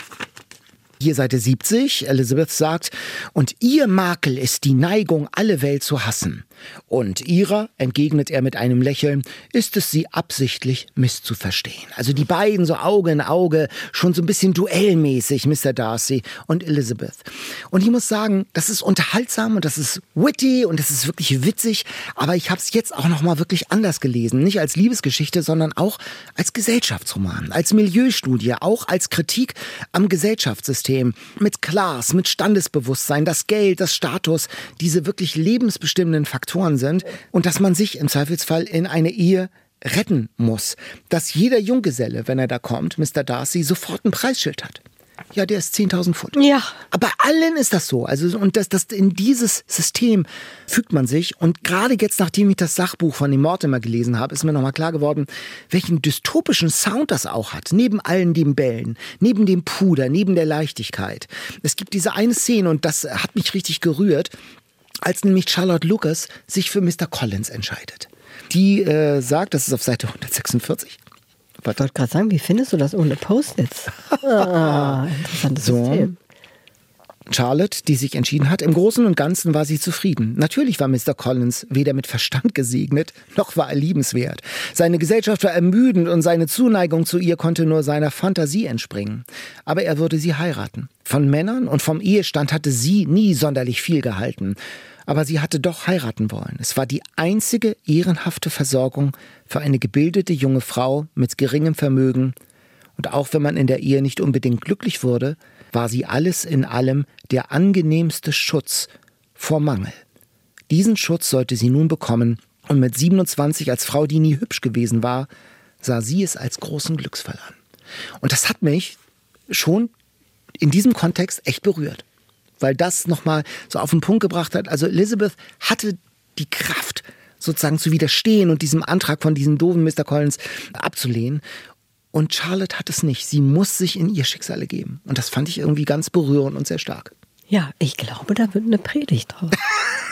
hier Seite 70, Elizabeth sagt, und ihr Makel ist die Neigung, alle Welt zu hassen. Und ihrer, entgegnet er mit einem Lächeln, ist es sie absichtlich misszuverstehen. Also die beiden so Auge in Auge, schon so ein bisschen duellmäßig, Mr. Darcy und Elizabeth. Und ich muss sagen, das ist unterhaltsam und das ist witty und das ist wirklich witzig, aber ich habe es jetzt auch nochmal wirklich anders gelesen. Nicht als Liebesgeschichte, sondern auch als Gesellschaftsroman, als Milieustudie, auch als Kritik am Gesellschaftssystem. Mit Class, mit Standesbewusstsein, das Geld, das Status, diese wirklich lebensbestimmenden Faktoren sind und dass man sich im Zweifelsfall in eine Ehe retten muss. Dass jeder Junggeselle, wenn er da kommt, Mr. Darcy, sofort ein Preisschild hat. Ja, der ist 10.000 Pfund. Ja. Aber allen ist das so. Also, und das in dieses System fügt man sich. Und gerade jetzt, nachdem ich das Sachbuch von dem Mortimer gelesen habe, ist mir nochmal klar geworden, welchen dystopischen Sound das auch hat. Neben allen den Bällen, neben dem Puder, neben der Leichtigkeit. Es gibt diese eine Szene, und das hat mich richtig gerührt, als nämlich Charlotte Lucas sich für Mr. Collins entscheidet. Die sagt, das ist auf Seite 146. Ich wollte gerade sagen, wie findest du das ohne Post-its? Interessantes System. Charlotte, die sich entschieden hat, im Großen und Ganzen war sie zufrieden. Natürlich war Mr. Collins weder mit Verstand gesegnet, noch war er liebenswert. Seine Gesellschaft war ermüdend und seine Zuneigung zu ihr konnte nur seiner Fantasie entspringen. Aber er würde sie heiraten. Von Männern und vom Ehestand hatte sie nie sonderlich viel gehalten. Aber sie hatte doch heiraten wollen. Es war die einzige ehrenhafte Versorgung für eine gebildete junge Frau mit geringem Vermögen. Und auch wenn man in der Ehe nicht unbedingt glücklich wurde, war sie alles in allem der angenehmste Schutz vor Mangel. Diesen Schutz sollte sie nun bekommen, und mit 27 als Frau, die nie hübsch gewesen war, sah sie es als großen Glücksfall an. Und das hat mich schon in diesem Kontext echt berührt, weil das nochmal so auf den Punkt gebracht hat. Also Elizabeth hatte die Kraft, sozusagen zu widerstehen und diesem Antrag von diesem doofen Mr. Collins abzulehnen. Und Charlotte hat es nicht. Sie muss sich in ihr Schicksal ergeben. Und das fand ich irgendwie ganz berührend und sehr stark. Ja, ich glaube, da wird eine Predigt drauf.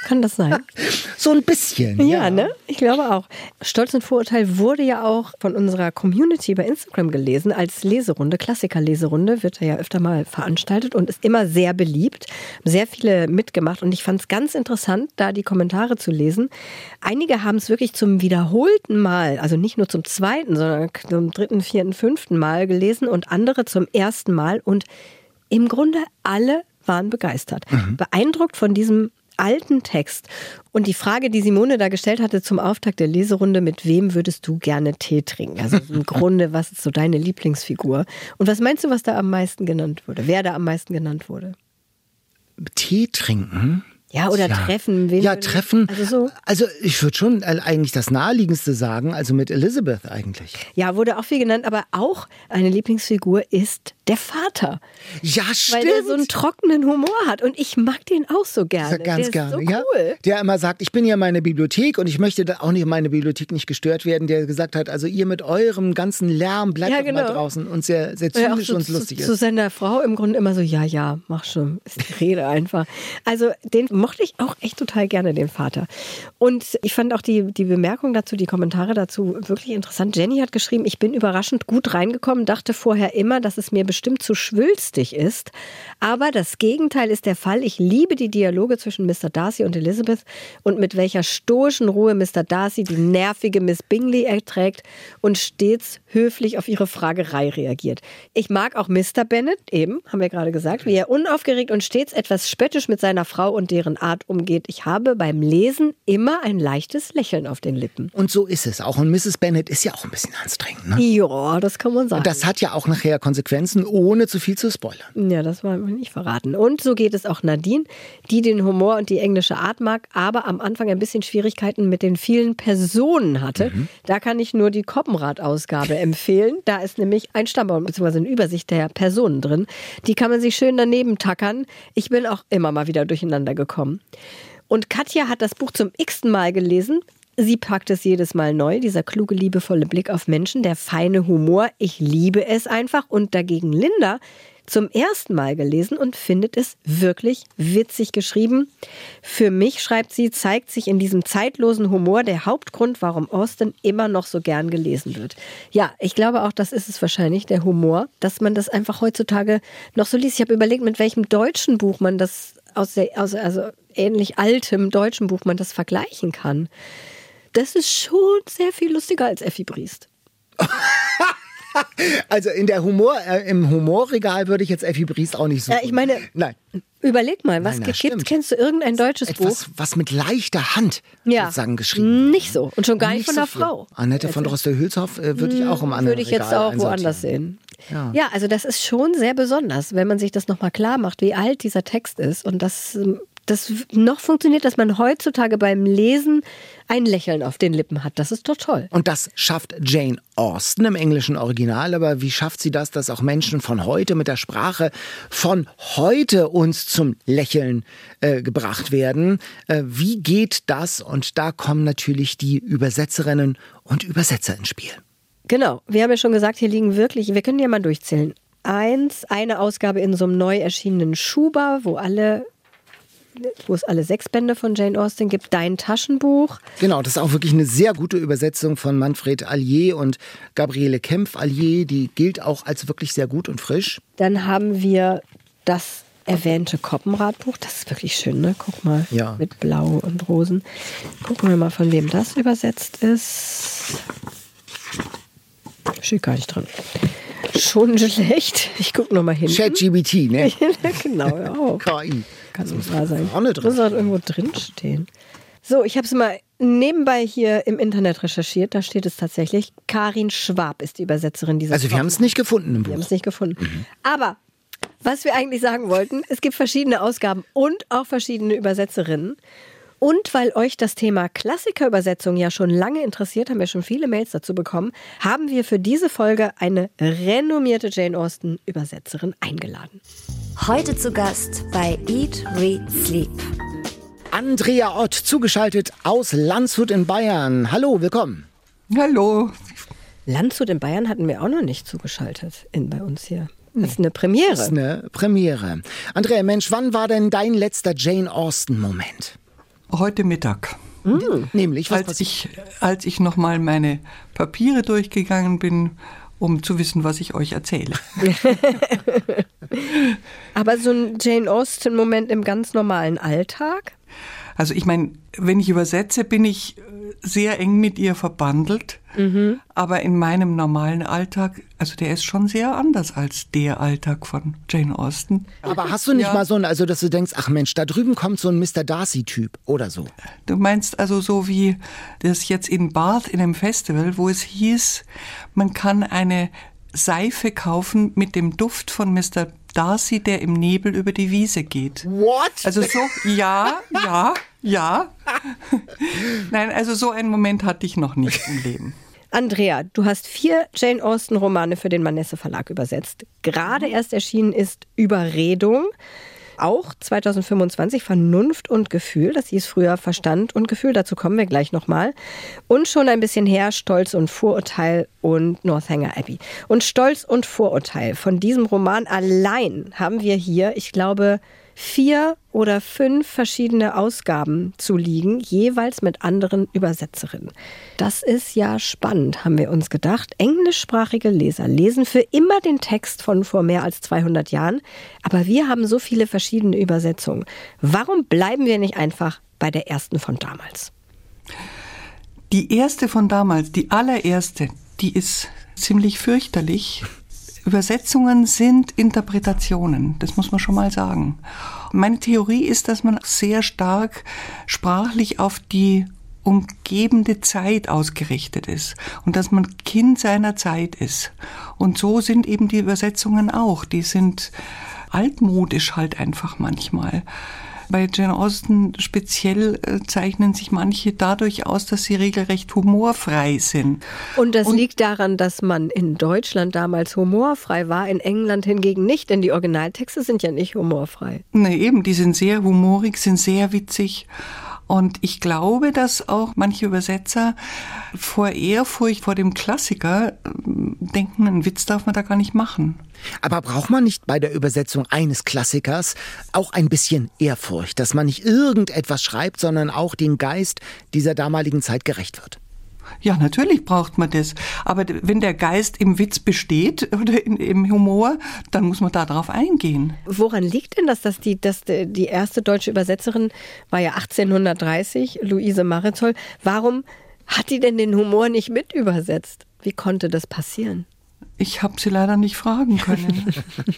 Kann das sein? So ein bisschen. Ja, ne? Ich glaube auch. Stolz und Vorurteil wurde ja auch von unserer Community bei Instagram gelesen als Leserunde. Klassiker-Leserunde wird ja öfter mal veranstaltet und ist immer sehr beliebt. Sehr viele mitgemacht und ich fand es ganz interessant, da die Kommentare zu lesen. Einige haben es wirklich zum wiederholten Mal, also nicht nur zum zweiten, sondern zum dritten, vierten, fünften Mal gelesen und andere zum ersten Mal und im Grunde alle waren begeistert. Beeindruckt von diesem alten Text. Und die Frage, die Simone da gestellt hatte zum Auftakt der Leserunde, mit wem würdest du gerne Tee trinken? Also im Grunde, was ist so deine Lieblingsfigur? Und was meinst du, was da am meisten genannt wurde? Wer da am meisten genannt wurde? Tee trinken? Ja, oder treffen. Wen treffen. So? Also ich würde schon eigentlich das Naheliegendste sagen, also mit Elizabeth eigentlich. Ja, wurde auch viel genannt, aber auch eine Lieblingsfigur ist der Vater. Ja, stimmt. Weil der so einen trockenen Humor hat und ich mag den auch so gerne. Ganz der ist gerne, so cool. Der immer sagt, ich bin ja meine Bibliothek und ich möchte da auch nicht meine Bibliothek nicht gestört werden. Der gesagt hat, also ihr mit eurem ganzen Lärm bleibt doch mal draußen und sehr, sehr zynisch und lustig ist. Zu seiner Frau im Grunde immer so, ja, mach schon, ist die Rede einfach. Also den mochte ich auch echt total gerne, den Vater. Und ich fand auch die Bemerkung dazu, die Kommentare dazu wirklich interessant. Jenny hat geschrieben, ich bin überraschend gut reingekommen, dachte vorher immer, dass es mir bestimmt zu schwülstig ist. Aber das Gegenteil ist der Fall. Ich liebe die Dialoge zwischen Mr. Darcy und Elizabeth und mit welcher stoischen Ruhe Mr. Darcy die nervige Miss Bingley erträgt und stets höflich auf ihre Fragerei reagiert. Ich mag auch Mr. Bennet, eben, haben wir gerade gesagt, wie er unaufgeregt und stets etwas spöttisch mit seiner Frau und deren Art umgeht. Ich habe beim Lesen immer ein leichtes Lächeln auf den Lippen. Und so ist es auch. Und Mrs. Bennet ist ja auch ein bisschen anstrengend, ne? Ja, das kann man sagen. Und das hat ja auch nachher Konsequenzen, ohne zu viel zu spoilern. Ja, das wollen wir nicht verraten. Und so geht es auch Nadine, die den Humor und die englische Art mag, aber am Anfang ein bisschen Schwierigkeiten mit den vielen Personen hatte. Da kann ich nur die Koppenrad-Ausgabe empfehlen. Da ist nämlich ein Stammbaum bzw. eine Übersicht der Personen drin. Die kann man sich schön daneben tackern. Ich bin auch immer mal wieder durcheinander gekommen. Und Katja hat das Buch zum x-ten Mal gelesen. Sie packt es jedes Mal neu, dieser kluge, liebevolle Blick auf Menschen, der feine Humor. Ich liebe es einfach. Und dagegen Linda zum ersten Mal gelesen und findet es wirklich witzig geschrieben. Für mich, schreibt sie, zeigt sich in diesem zeitlosen Humor der Hauptgrund, warum Austen immer noch so gern gelesen wird. Ja, ich glaube auch, das ist es wahrscheinlich, der Humor, dass man das einfach heutzutage noch so liest. Ich habe überlegt, mit welchem deutschen Buch man das also ähnlich altem deutschen Buch man das vergleichen kann. Das ist schon sehr viel lustiger als Effi Briest. Also im Humorregal würde ich jetzt Effi Briest auch nicht suchen. Ja, ich meine, nein. Überleg mal, was gibt's? Kennst du irgendein deutsches Buch? Was mit leichter Hand sozusagen geschrieben. Nicht so. Und schon gar nicht von der Frau. Annette von Droste-Hülshoff würde ich auch im anderen Regal Würde ich jetzt auch woanders sehen. Ja, also das ist schon sehr besonders, wenn man sich das nochmal klar macht, wie alt dieser Text ist und das noch funktioniert, dass man heutzutage beim Lesen ein Lächeln auf den Lippen hat. Das ist doch toll. Und das schafft Jane Austen im englischen Original. Aber wie schafft sie das, dass auch Menschen von heute mit der Sprache von heute uns zum Lächeln gebracht werden? Wie geht das? Und da kommen natürlich die Übersetzerinnen und Übersetzer ins Spiel. Genau. Wir haben ja schon gesagt, hier liegen wirklich, wir können ja mal durchzählen. Eine Ausgabe in so einem neu erschienenen Schuber, wo es alle 6 Bände von Jane Austen gibt, Dein Taschenbuch. Genau, das ist auch wirklich eine sehr gute Übersetzung von Manfred Allier und Gabriele Kempf-Allier. Die gilt auch als wirklich sehr gut und frisch. Dann haben wir das erwähnte Koppenradbuch. Das ist wirklich schön, ne? Guck mal, mit Blau und Rosen. Gucken wir mal, von wem das übersetzt ist. Steht gar nicht drin. Schon schlecht. Ich gucke nochmal hin. ChatGPT, ne? Genau, ja auch. KI. Kann nicht wahr sein. Vorne drin. Muss halt irgendwo drinstehen. So, ich habe es mal nebenbei hier im Internet recherchiert. Da steht es tatsächlich. Karin Schwab ist die Übersetzerin dieses Buches. Also wir haben es nicht gefunden im Buch. Wir haben es nicht gefunden. Aber was wir eigentlich sagen wollten, es gibt verschiedene Ausgaben und auch verschiedene Übersetzerinnen. Und weil euch das Thema Klassikerübersetzung ja schon lange interessiert, haben wir schon viele Mails dazu bekommen, haben wir für diese Folge eine renommierte Jane Austen-Übersetzerin eingeladen. Heute zu Gast bei Eat, Read, Sleep. Andrea Ott, zugeschaltet aus Landshut in Bayern. Hallo, willkommen. Hallo. Landshut in Bayern hatten wir auch noch nicht zugeschaltet bei uns hier. Das ist eine Premiere. Das ist eine Premiere. Andrea, Mensch, wann war denn dein letzter Jane Austen-Moment? Heute Mittag. Nämlich, was Als ich nochmal meine Papiere durchgegangen bin, um zu wissen, was ich euch erzähle. Aber so ein Jane Austen-Moment im ganz normalen Alltag? Also ich meine, wenn ich übersetze, bin ich sehr eng mit ihr verbandelt. Aber in meinem normalen Alltag, also der ist schon sehr anders als der Alltag von Jane Austen. Aber hast du nicht mal so ein, also dass du denkst, ach Mensch, da drüben kommt so ein Mr. Darcy-Typ oder so? Du meinst also so wie das jetzt in Bath in einem Festival, wo es hieß, man kann eine Seife kaufen mit dem Duft von Mr. Darcy, der im Nebel über die Wiese geht. What? Also so, ja. Nein, also so einen Moment hatte ich noch nicht im Leben. Andrea, du hast 4 Jane Austen-Romane für den Manesse Verlag übersetzt. Gerade erst erschienen ist Überredung. Auch 2025 Vernunft und Gefühl. Das hieß früher Verstand und Gefühl. Dazu kommen wir gleich nochmal. Und schon ein bisschen her Stolz und Vorurteil und Northanger Abbey. Und Stolz und Vorurteil. Von diesem Roman allein haben wir hier, ich glaube, 4 oder 5 verschiedene Ausgaben zu liegen, jeweils mit anderen Übersetzerinnen. Das ist ja spannend, haben wir uns gedacht. Englischsprachige Leser lesen für immer den Text von vor mehr als 200 Jahren, aber wir haben so viele verschiedene Übersetzungen. Warum bleiben wir nicht einfach bei der ersten von damals? Die erste von damals, die allererste, die ist ziemlich fürchterlich. Übersetzungen sind Interpretationen, das muss man schon mal sagen. Meine Theorie ist, dass man sehr stark sprachlich auf die umgebende Zeit ausgerichtet ist und dass man Kind seiner Zeit ist. Und so sind eben die Übersetzungen auch. Die sind altmodisch halt einfach manchmal. Bei Jane Austen speziell zeichnen sich manche dadurch aus, dass sie regelrecht humorfrei sind. Und das liegt daran, dass man in Deutschland damals humorfrei war, in England hingegen nicht, denn die Originaltexte sind ja nicht humorfrei. Ne, eben, die sind sehr humorig, sind sehr witzig. Und ich glaube, dass auch manche Übersetzer vor Ehrfurcht vor dem Klassiker denken, einen Witz darf man da gar nicht machen. Aber braucht man nicht bei der Übersetzung eines Klassikers auch ein bisschen Ehrfurcht, dass man nicht irgendetwas schreibt, sondern auch dem Geist dieser damaligen Zeit gerecht wird? Ja, natürlich braucht man das. Aber wenn der Geist im Witz besteht oder im Humor, dann muss man da drauf eingehen. Woran liegt denn das, dass die erste deutsche Übersetzerin war ja 1830, Luise Marizoll. Warum hat die denn den Humor nicht mit übersetzt? Wie konnte das passieren? Ich habe sie leider nicht fragen können.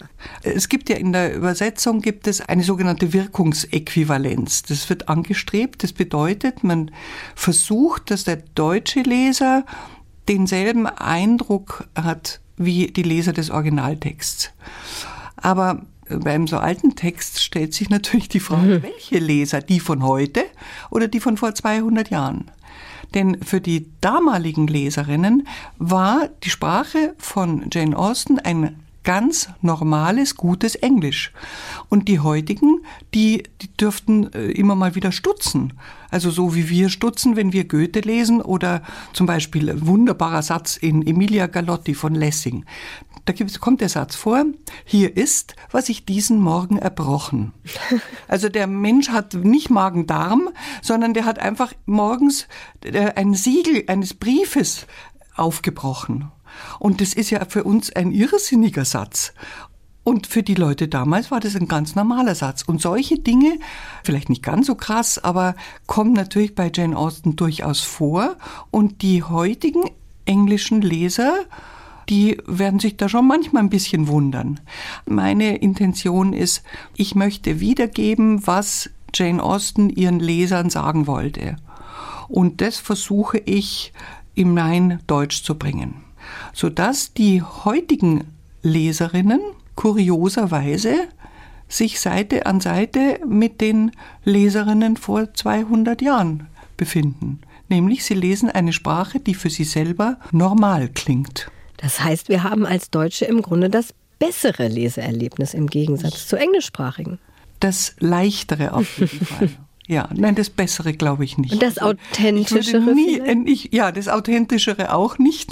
Es gibt ja in der Übersetzung eine sogenannte Wirkungsäquivalenz. Das wird angestrebt. Das bedeutet, man versucht, dass der deutsche Leser denselben Eindruck hat wie die Leser des Originaltexts. Aber bei einem so alten Text stellt sich natürlich die Frage, welche Leser? Die von heute oder die von vor 200 Jahren? Denn für die damaligen Leserinnen war die Sprache von Jane Austen ein ganz normales, gutes Englisch. Und die heutigen, die dürften immer mal wieder stutzen. Also so wie wir stutzen, wenn wir Goethe lesen oder zum Beispiel ein wunderbarer Satz in Emilia Galotti von Lessing. Da kommt der Satz vor, hier ist, was ich diesen Morgen erbrochen. Also der Mensch hat nicht Magen-Darm, sondern der hat einfach morgens ein Siegel eines Briefes aufgebrochen. Und das ist ja für uns ein irrsinniger Satz. Und für die Leute damals war das ein ganz normaler Satz. Und solche Dinge, vielleicht nicht ganz so krass, aber kommen natürlich bei Jane Austen durchaus vor. Und die heutigen englischen Leser, die werden sich da schon manchmal ein bisschen wundern. Meine Intention ist, ich möchte wiedergeben, was Jane Austen ihren Lesern sagen wollte. Und das versuche ich in mein Deutsch zu bringen, sodass die heutigen Leserinnen kurioserweise sich Seite an Seite mit den Leserinnen vor 200 Jahren befinden. Nämlich sie lesen eine Sprache, die für sie selber normal klingt. Das heißt, wir haben als Deutsche im Grunde das bessere Leseerlebnis im Gegensatz zu englischsprachigen. Das leichtere auf jeden Fall. Ja, nein, das Bessere glaube ich nicht. Und das Authentischere Ja, das Authentischere auch nicht,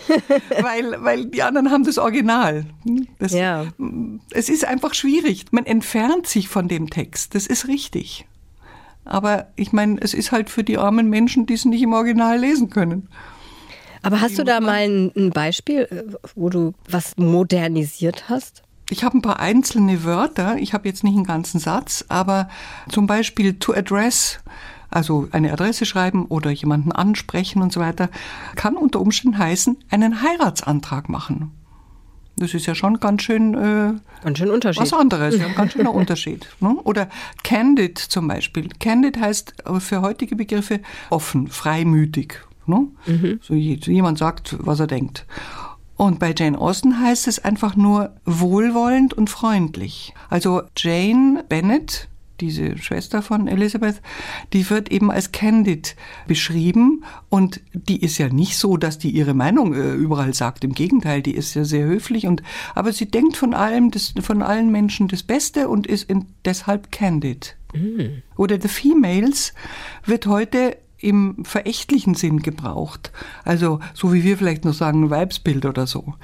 weil die anderen haben das Original. Es ist einfach schwierig. Man entfernt sich von dem Text, das ist richtig. Aber ich meine, es ist halt für die armen Menschen, die es nicht im Original lesen können. Aber hast du da mal ein Beispiel, wo du was modernisiert hast? Ich habe ein paar einzelne Wörter, ich habe jetzt nicht einen ganzen Satz, aber zum Beispiel to address, also eine Adresse schreiben oder jemanden ansprechen und so weiter, kann unter Umständen heißen, einen Heiratsantrag machen. Das ist ja schon ganz schön Unterschied. Was anderes, ja, ein ganz schöner Unterschied. Ne? Oder candid zum Beispiel. Candid heißt für heutige Begriffe offen, freimütig. Ne? So jemand sagt, was er denkt. Und bei Jane Austen heißt es einfach nur wohlwollend und freundlich. Also Jane Bennet, diese Schwester von Elizabeth, die wird eben als candid beschrieben und die ist ja nicht so, dass die ihre Meinung überall sagt. Im Gegenteil, die ist ja sehr höflich aber sie denkt von allen Menschen das Beste und ist deshalb candid. Oder the females wird heute im verächtlichen Sinn gebraucht. Also so wie wir vielleicht noch sagen, ein Weibsbild oder so.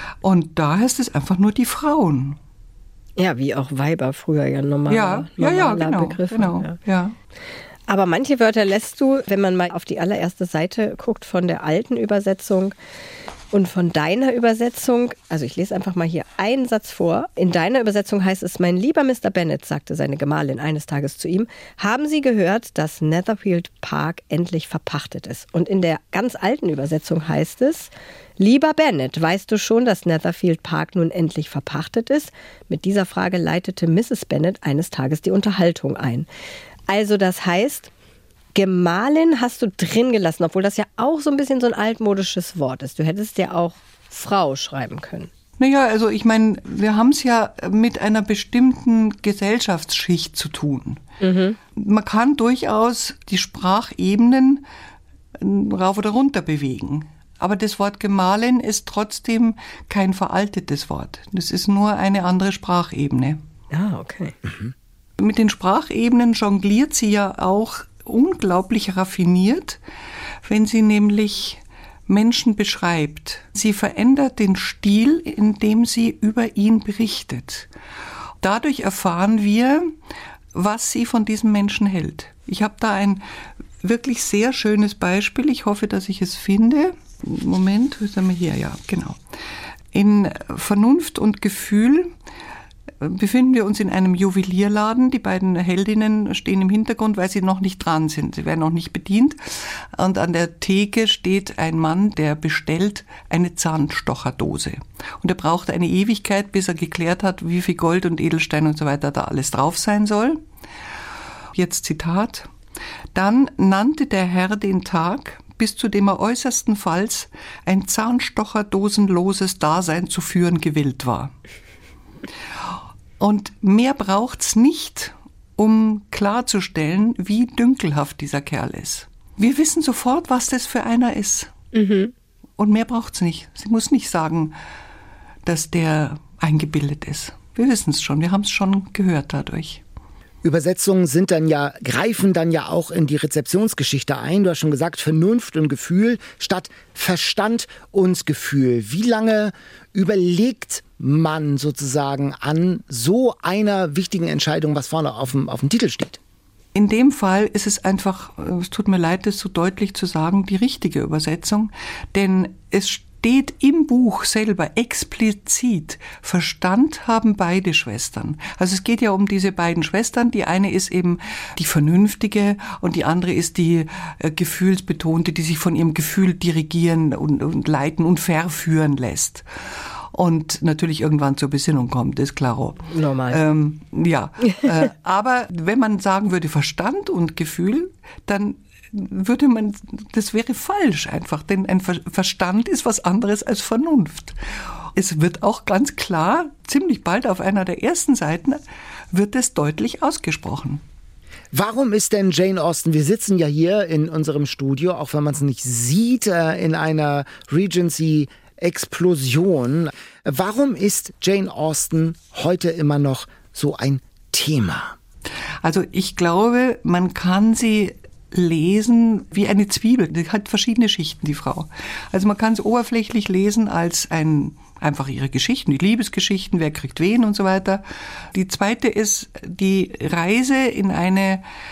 Und da heißt es einfach nur die Frauen. Ja, wie auch Weiber früher ja normaler Begriff. Genau. Ja. Aber manche Wörter lässt du, wenn man mal auf die allererste Seite guckt von der alten Übersetzung und von deiner Übersetzung, also ich lese einfach mal hier einen Satz vor. In deiner Übersetzung heißt es, mein lieber Mr. Bennet, sagte seine Gemahlin eines Tages zu ihm, haben Sie gehört, dass Netherfield Park endlich verpachtet ist? Und in der ganz alten Übersetzung heißt es, lieber Bennet, weißt du schon, dass Netherfield Park nun endlich verpachtet ist? Mit dieser Frage leitete Mrs. Bennet eines Tages die Unterhaltung ein. Also das heißt, Gemahlin hast du drin gelassen, obwohl das ja auch so ein bisschen so ein altmodisches Wort ist. Du hättest ja auch Frau schreiben können. Naja, also ich meine, wir haben es ja mit einer bestimmten Gesellschaftsschicht zu tun. Man kann durchaus die Sprachebenen rauf oder runter bewegen. Aber das Wort Gemahlin ist trotzdem kein veraltetes Wort. Das ist nur eine andere Sprachebene. Ah, okay. Mit den Sprachebenen jongliert sie ja auch unglaublich raffiniert, wenn sie nämlich Menschen beschreibt. Sie verändert den Stil, in dem sie über ihn berichtet. Dadurch erfahren wir, was sie von diesem Menschen hält. Ich habe da ein wirklich sehr schönes Beispiel. Ich hoffe, dass ich es finde. Moment, wo sind wir hier? Ja, genau. In Vernunft und Gefühl befinden wir uns in einem Juwelierladen. Die beiden Heldinnen stehen im Hintergrund, weil sie noch nicht dran sind. Sie werden noch nicht bedient. Und an der Theke steht ein Mann, der bestellt eine Zahnstocherdose. Und er braucht eine Ewigkeit, bis er geklärt hat, wie viel Gold und Edelstein und so weiter da alles drauf sein soll. Jetzt Zitat. Dann nannte der Herr den Tag, bis zu dem er äußerstenfalls ein zahnstocherdosenloses Dasein zu führen gewillt war. Und mehr braucht's nicht, um klarzustellen, wie dünkelhaft dieser Kerl ist. Wir wissen sofort, was das für einer ist. Und mehr braucht's nicht. Sie muss nicht sagen, dass der eingebildet ist. Wir wissen es schon, wir haben es schon gehört dadurch. Übersetzungen greifen dann ja auch in die Rezeptionsgeschichte ein. Du hast schon gesagt, Vernunft und Gefühl statt Verstand und Gefühl. Wie lange überlegt man sozusagen an so einer wichtigen Entscheidung, was vorne auf dem Titel steht? In dem Fall ist es einfach, es tut mir leid, das so deutlich zu sagen, die richtige Übersetzung. Denn es steht im Buch selber explizit, Verstand haben beide Schwestern. Also es geht ja um diese beiden Schwestern. Die eine ist eben die Vernünftige und die andere ist die Gefühlsbetonte, die sich von ihrem Gefühl dirigieren und leiten und verführen lässt. Und natürlich irgendwann zur Besinnung kommt, ist klaro. Normal. Aber wenn man sagen würde Verstand und Gefühl, dann das wäre falsch einfach, denn ein Verstand ist was anderes als Vernunft. Es wird auch ganz klar, ziemlich bald auf einer der ersten Seiten, wird es deutlich ausgesprochen. Warum ist denn Jane Austen, wir sitzen ja hier in unserem Studio, auch wenn man es nicht sieht, in einer Regency-Explosion. Warum ist Jane Austen heute immer noch so ein Thema? Also ich glaube, man kann sie lesen wie eine Zwiebel. Die hat verschiedene Schichten, die Frau. Also man kann es oberflächlich lesen als einfach ihre Geschichten, die Liebesgeschichten, wer kriegt wen und so weiter. Die zweite ist die Reise in eine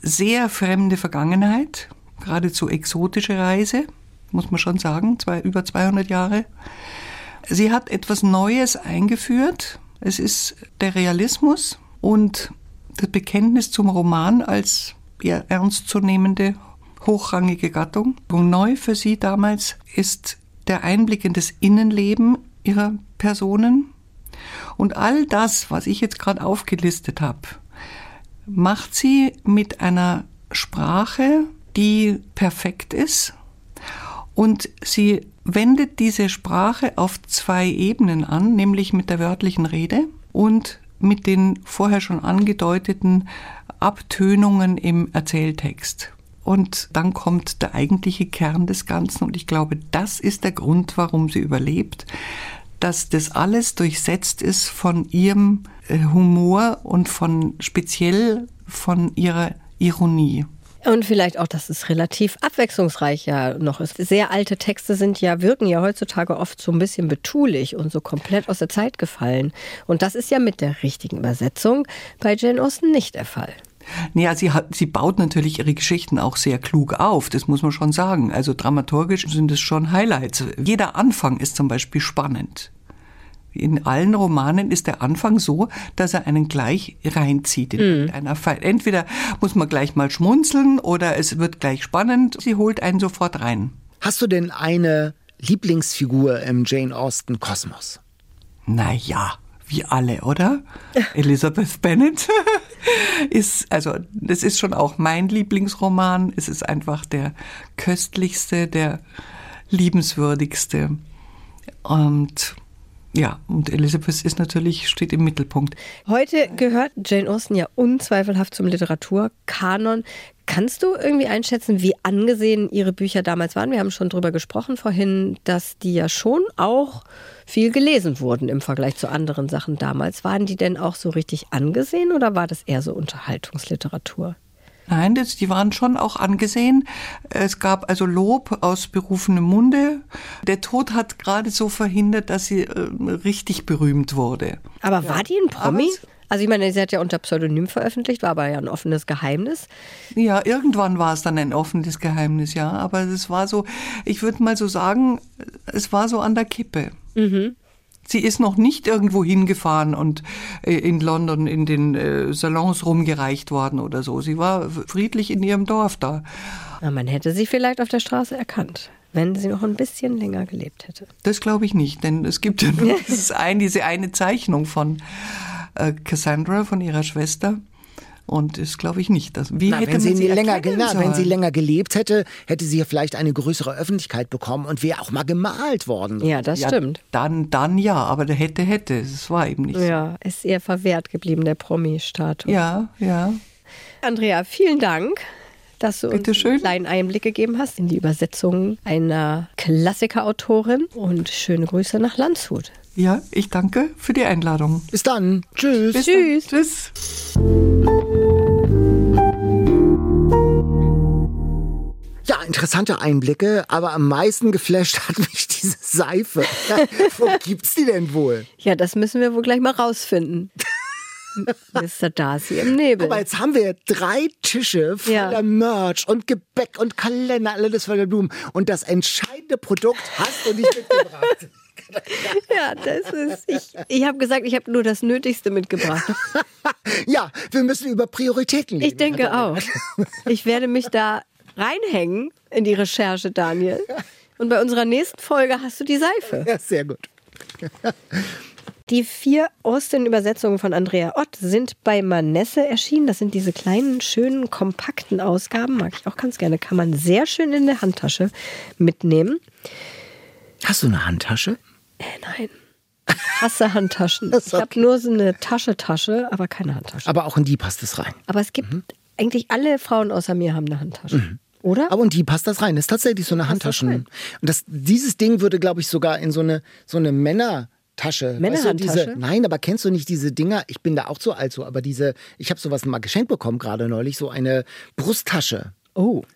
sehr fremde Vergangenheit, geradezu exotische Reise, muss man schon sagen, über 200 Jahre. Sie hat etwas Neues eingeführt. Es ist der Realismus und das Bekenntnis zum Roman als eher ernstzunehmende, hochrangige Gattung. Und neu für sie damals ist der Einblick in das Innenleben ihrer Personen. Und all das, was ich jetzt gerade aufgelistet habe, macht sie mit einer Sprache, die perfekt ist. Und sie wendet diese Sprache auf 2 Ebenen an, nämlich mit der wörtlichen Rede und mit den vorher schon angedeuteten Abtönungen im Erzähltext. Und dann kommt der eigentliche Kern des Ganzen und ich glaube, das ist der Grund, warum sie überlebt, dass das alles durchsetzt ist von ihrem Humor und speziell von ihrer Ironie. Und vielleicht auch, dass es relativ abwechslungsreich ja noch ist. Sehr alte Texte wirken ja heutzutage oft so ein bisschen betulich und so komplett aus der Zeit gefallen. Und das ist ja mit der richtigen Übersetzung bei Jane Austen nicht der Fall. Ja, sie baut natürlich ihre Geschichten auch sehr klug auf, das muss man schon sagen. Also dramaturgisch sind es schon Highlights. Jeder Anfang ist zum Beispiel spannend. In allen Romanen ist der Anfang so, dass er einen gleich reinzieht in einer Fall. Entweder muss man gleich mal schmunzeln oder es wird gleich spannend. Sie holt einen sofort rein. Hast du denn eine Lieblingsfigur im Jane Austen Kosmos? Naja, wie alle, oder? Elizabeth Bennet das ist schon auch mein Lieblingsroman. Es ist einfach der köstlichste, der liebenswürdigste. Und Elizabeth steht im Mittelpunkt. Heute gehört Jane Austen ja unzweifelhaft zum Literaturkanon. Kannst du irgendwie einschätzen, wie angesehen ihre Bücher damals waren? Wir haben schon drüber gesprochen vorhin, dass die ja schon auch viel gelesen wurden im Vergleich zu anderen Sachen damals. Waren die denn auch so richtig angesehen oder war das eher so Unterhaltungsliteratur? Nein, die waren schon auch angesehen. Es gab also Lob aus berufenem Munde. Der Tod hat gerade so verhindert, dass sie richtig berühmt wurde. Aber war die ein Promi? Also ich meine, sie hat ja unter Pseudonym veröffentlicht, war aber ja ein offenes Geheimnis. Ja, irgendwann war es dann ein offenes Geheimnis, ja. Aber es war so, ich würde mal so sagen, es war so an der Kippe. Mhm. Sie ist noch nicht irgendwo hingefahren und in London in den Salons rumgereicht worden oder so. Sie war friedlich in ihrem Dorf da. Na, man hätte sie vielleicht auf der Straße erkannt, wenn sie noch ein bisschen länger gelebt hätte. Das glaube ich nicht, denn es gibt ja nur diese eine Zeichnung von Cassandra, von ihrer Schwester. Und das glaube ich nicht. Wenn sie länger gelebt hätte, hätte sie ja vielleicht eine größere Öffentlichkeit bekommen und wäre auch mal gemalt worden. Ja, das stimmt. Dann ja, aber der hätte. Das war eben nicht so. Ja, ist ihr verwehrt geblieben, der Promi-Status. Ja. Andrea, vielen Dank, dass du uns einen kleinen Einblick gegeben hast in die Übersetzung einer Klassikerautorin. Und schöne Grüße nach Landshut. Ja, ich danke für die Einladung. Bis dann. Tschüss. Tschüss. Ja, interessante Einblicke, aber am meisten geflasht hat mich diese Seife. Wo gibt's die denn wohl? Ja, das müssen wir wohl gleich mal rausfinden. Mr. Darcy im Nebel. Aber jetzt haben wir 3 Tische voller Merch und Gebäck und Kalender, alles voller Blumen. Und das entscheidende Produkt hast du nicht mitgebracht. Ja, das ist. Ich habe gesagt, ich habe nur das Nötigste mitgebracht. Ja, wir müssen über Prioritäten reden. Ich denke auch. Ich werde mich da reinhängen in die Recherche, Daniel. Und bei unserer nächsten Folge hast du die Seife. Ja, sehr gut. Die 4 Austen-Übersetzungen von Andrea Ott sind bei Manesse erschienen. Das sind diese kleinen, schönen, kompakten Ausgaben. Mag ich auch ganz gerne. Kann man sehr schön in der Handtasche mitnehmen. Hast du eine Handtasche? Nein. Ich hasse Handtaschen. Ich habe nur so eine Tasche, aber keine Handtasche. Aber auch in die passt es rein. Aber es gibt eigentlich alle Frauen außer mir haben eine Handtasche. Oder? Aber in die passt das rein. Das ist tatsächlich so eine Handtaschen. Und dieses Ding würde, glaube ich, sogar in so eine Männertasche. Männerhandtasche? Weißt du, nein, aber kennst du nicht diese Dinger? Ich bin da auch zu alt so, aber ich habe sowas mal geschenkt bekommen gerade neulich, so eine Brusttasche. Oh.